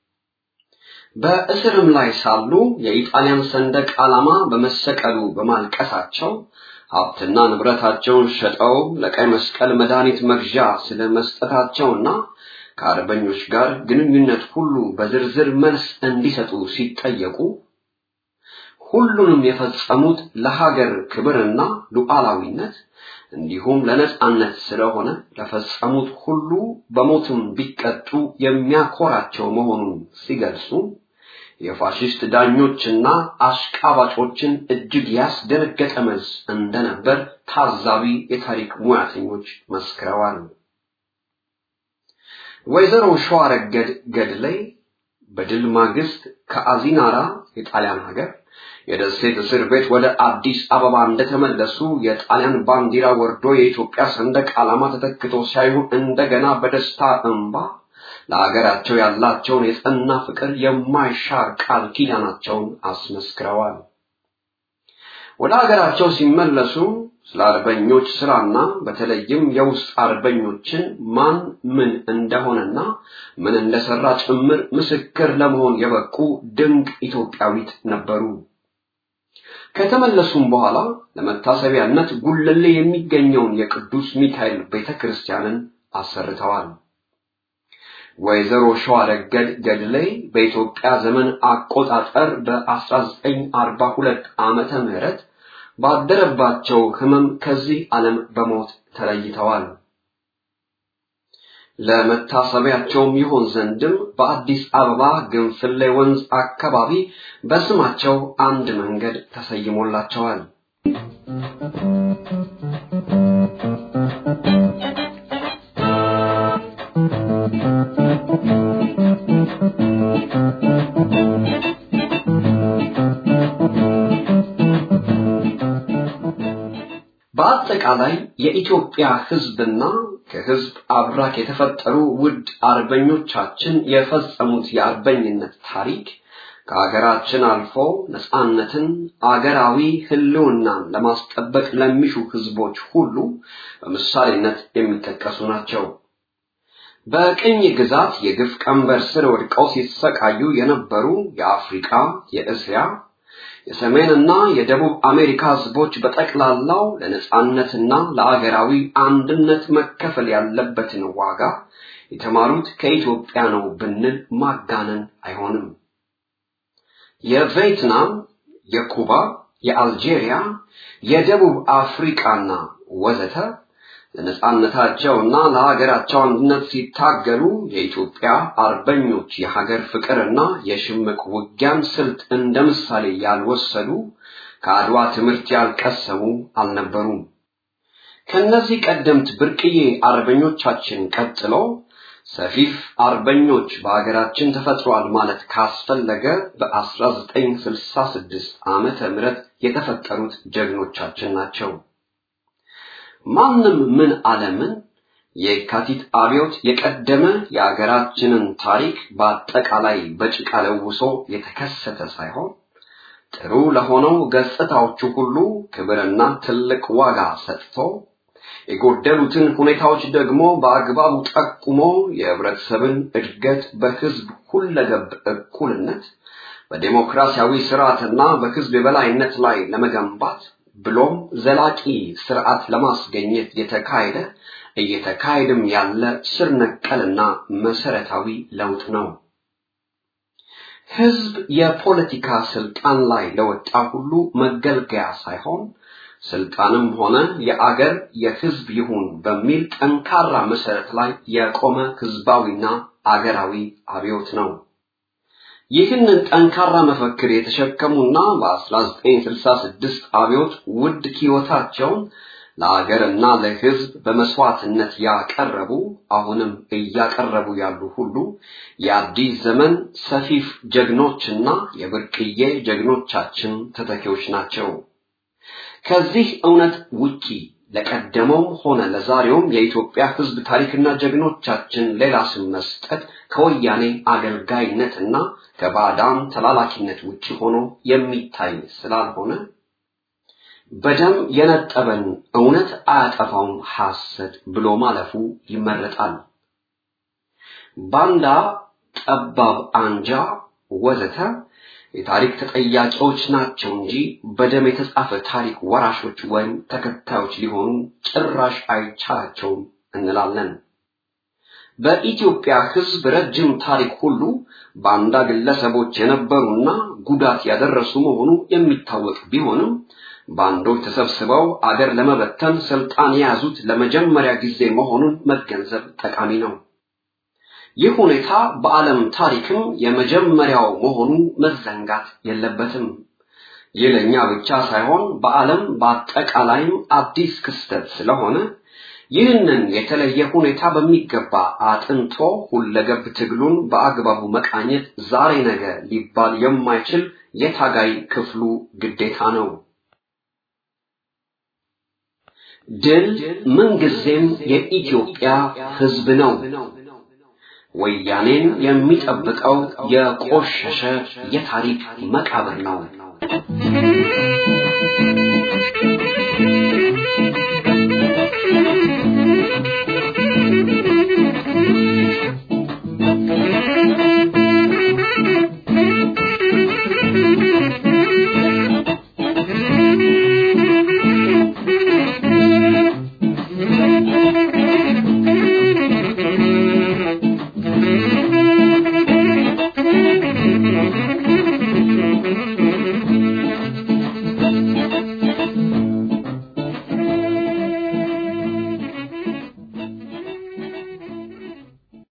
Speaker 6: በእስርም ላይ ሳሉ የኢጣሊያን ሰንደቅ ዓላማ በመሰቀሉ በማልቀሳቸው ሀብትና ንብረታቸውን ሸጠው ለቀይ መስቀል መድኃኒት መግዣ ስለመስጠታቸውና ከአርበኞች ጋር ግንኙነት ሁሉ በዝርዝር መልስ እንዲሰጡ ሲጠየቁ ሁሉንም የፈጸሙት ለሀገር ክብርና ሉዓላዊነት እንዲሁም ለነጻነት ስለሆነ ለፈጸሙት ሁሉ በሞትም ቢቀጡ የሚያኮራቸው መሆኑን ሲገልጹ የፋሺስት ዳኞችና አሽቃባጮችን እጅግ ያስደነገጠ መልስ እንደነበር ታዛቢ የታሪክ ሙያተኞች መስክረዋል። ወይዘሮ ሸዋረገድ ገድሌ በድል ማግስት ከአዚናራ የጣሊያን ሀገር የደሴት እስር ቤት ወደ አዲስ አበባ እንደተመለሱ የጣሊያን ባንዲራ ወርዶ የኢትዮጵያ ሰንደቅ ዓላማ ተተክቶ ሲያዩ እንደገና በደስታ እንባ ለሀገራቸው ያላቸውን የጸና ፍቅር የማይሻር ቃል ኪዳናቸውን አስመስክረዋል። ወደ ሀገራቸው ሲመለሱ ስለ አርበኞች ሥራና በተለይም የውስጥ አርበኞችን ማን ምን እንደሆነና ምን እንደሰራ ጭምር ምስክር ለመሆን የበቁ ድንቅ ኢትዮጵያዊት ነበሩ። ከተመለሱም በኋላ ለመታሰቢያነት ጉለሌ የሚገኘውን የቅዱስ ሚካኤል ቤተክርስቲያንን አሰርተዋል። ወይዘሮ ሸዋረገድ ገድሌ በኢትዮጵያ ዘመን አቆጣጠር በ1942 ዓመተ ምህረት ባደረባቸው ሕመም ከዚህ ዓለም በሞት ተለይተዋል። ለመታሰቢያቸውም ይሆን ዘንድም በአዲስ አበባ ግንፍሌ ወንዝ አካባቢ በስማቸው አንድ መንገድ ተሰይሞላቸዋል። በአጠቃላይ የኢትዮጵያ ህዝብና ከህዝብ አብራክ የተፈጠሩ ውድ አርበኞቻችን የፈጸሙት የአርበኝነት ታሪክ ከሀገራችን አልፎ ነፃነትን አገራዊ ህልውናን ለማስጠበቅ ለሚሹ ህዝቦች ሁሉ በምሳሌነት የሚጠቀሱ ናቸው። በቅኝ ግዛት የግፍ ቀንበር ስር ወድቀው ሲሰቃዩ የነበሩ የአፍሪካ፣ የእስያ፣ የሰሜንና የደቡብ አሜሪካ ህዝቦች በጠቅላላው ለነፃነትና ለአገራዊ አንድነት መከፈል ያለበትን ዋጋ የተማሩት ከኢትዮጵያ ነው ብንል ማጋነን አይሆንም። የቪየትናም፣ የኩባ፣ የአልጄሪያ፣ የደቡብ አፍሪካና ወዘተ ለነፃነታቸውና ለሀገራቸው አንድነት ሲታገሉ የኢትዮጵያ አርበኞች የሀገር ፍቅርና የሽምቅ ውጊያን ስልት እንደ ምሳሌ ያልወሰዱ ከአድዋ ትምህርት ያልቀሰሙ አልነበሩም። ከነዚህ ቀደምት ብርቅዬ አርበኞቻችን ቀጥሎ ሰፊፍ አርበኞች በሀገራችን ተፈጥሯል ማለት ካስፈለገ በ1966 ዓመተ ምህረት የተፈጠሩት ጀግኖቻችን ናቸው። ማንም ምን ዓለምን የካቲት አብዮት የቀደመ የሀገራችንን ታሪክ በአጠቃላይ በጭቃ ለውሶ የተከሰተ ሳይሆን ጥሩ ለሆነው ገጽታዎቹ ሁሉ ክብርና ትልቅ ዋጋ ሰጥቶ የጎደሉትን ሁኔታዎች ደግሞ በአግባቡ ጠቁሞ የህብረተሰብን እድገት በህዝብ ሁለገብ እኩልነት በዲሞክራሲያዊ ስርዓትና በህዝብ የበላይነት ላይ ለመገንባት ብሎም ዘላቂ ስርዓት ለማስገኘት የተካሄደ እየተካሄደም ያለ ስር ነቀልና መሰረታዊ ለውጥ ነው። ህዝብ የፖለቲካ ስልጣን ላይ ለወጣ ሁሉ መገልገያ ሳይሆን ስልጣንም ሆነ የአገር የህዝብ ይሁን በሚል ጠንካራ መሰረት ላይ የቆመ ህዝባዊና አገራዊ አብዮት ነው። ይህንን ጠንካራ መፈክር የተሸከሙና በ1966 አብዮት ውድ ህይወታቸውን ለአገርና ለህዝብ በመስዋዕትነት ያቀረቡ አሁንም እያቀረቡ ያሉ ሁሉ የአዲስ ዘመን ሰፊፍ ጀግኖችና የብርቅዬ ጀግኖቻችን ተተኪዎች ናቸው። ከዚህ እውነት ውጪ ለቀደመው ሆነ ለዛሬውም የኢትዮጵያ ህዝብ ታሪክና ጀግኖቻችን ሌላ ስም መስጠት ከወያኔ አገልጋይነትና ከባዕዳን ተላላኪነት ውጪ ሆኖ የሚታይ ስላልሆነ በደም የነጠበን እውነት አያጠፋውም ሐሰት ብሎ ማለፉ ይመረጣል። ባንዳ፣ ጠባብ አንጃ ወዘተ የታሪክ ተጠያቂዎች ናቸው እንጂ በደም የተጻፈ ታሪክ ወራሾች ወይም ተከታዮች ሊሆኑ ጭራሽ አይቻላቸውም እንላለን። በኢትዮጵያ ህዝብ ረጅም ታሪክ ሁሉ ባንዳ ግለሰቦች የነበሩና ጉዳት ያደረሱ መሆኑ የሚታወቅ ቢሆንም ባንዶች ተሰብስበው አገር ለመበተን ስልጣን የያዙት ለመጀመሪያ ጊዜ መሆኑን መገንዘብ ጠቃሚ ነው። ይህ ሁኔታ በዓለም ታሪክም የመጀመሪያው መሆኑ መዘንጋት የለበትም። ይለኛ ብቻ ሳይሆን በዓለም በአጠቃላይም አዲስ ክስተት ስለሆነ ይህንን የተለየ ሁኔታ በሚገባ አጥንቶ ሁለገብ ትግሉን በአግባቡ መቃኘት ዛሬ ነገ ሊባል የማይችል የታጋይ ክፍሉ ግዴታ ነው። ድል ምንጊዜም የኢትዮጵያ ህዝብ ነው። ወያኔን የሚጠብቀው የቆሸሸ የታሪክ መቃብር ነው።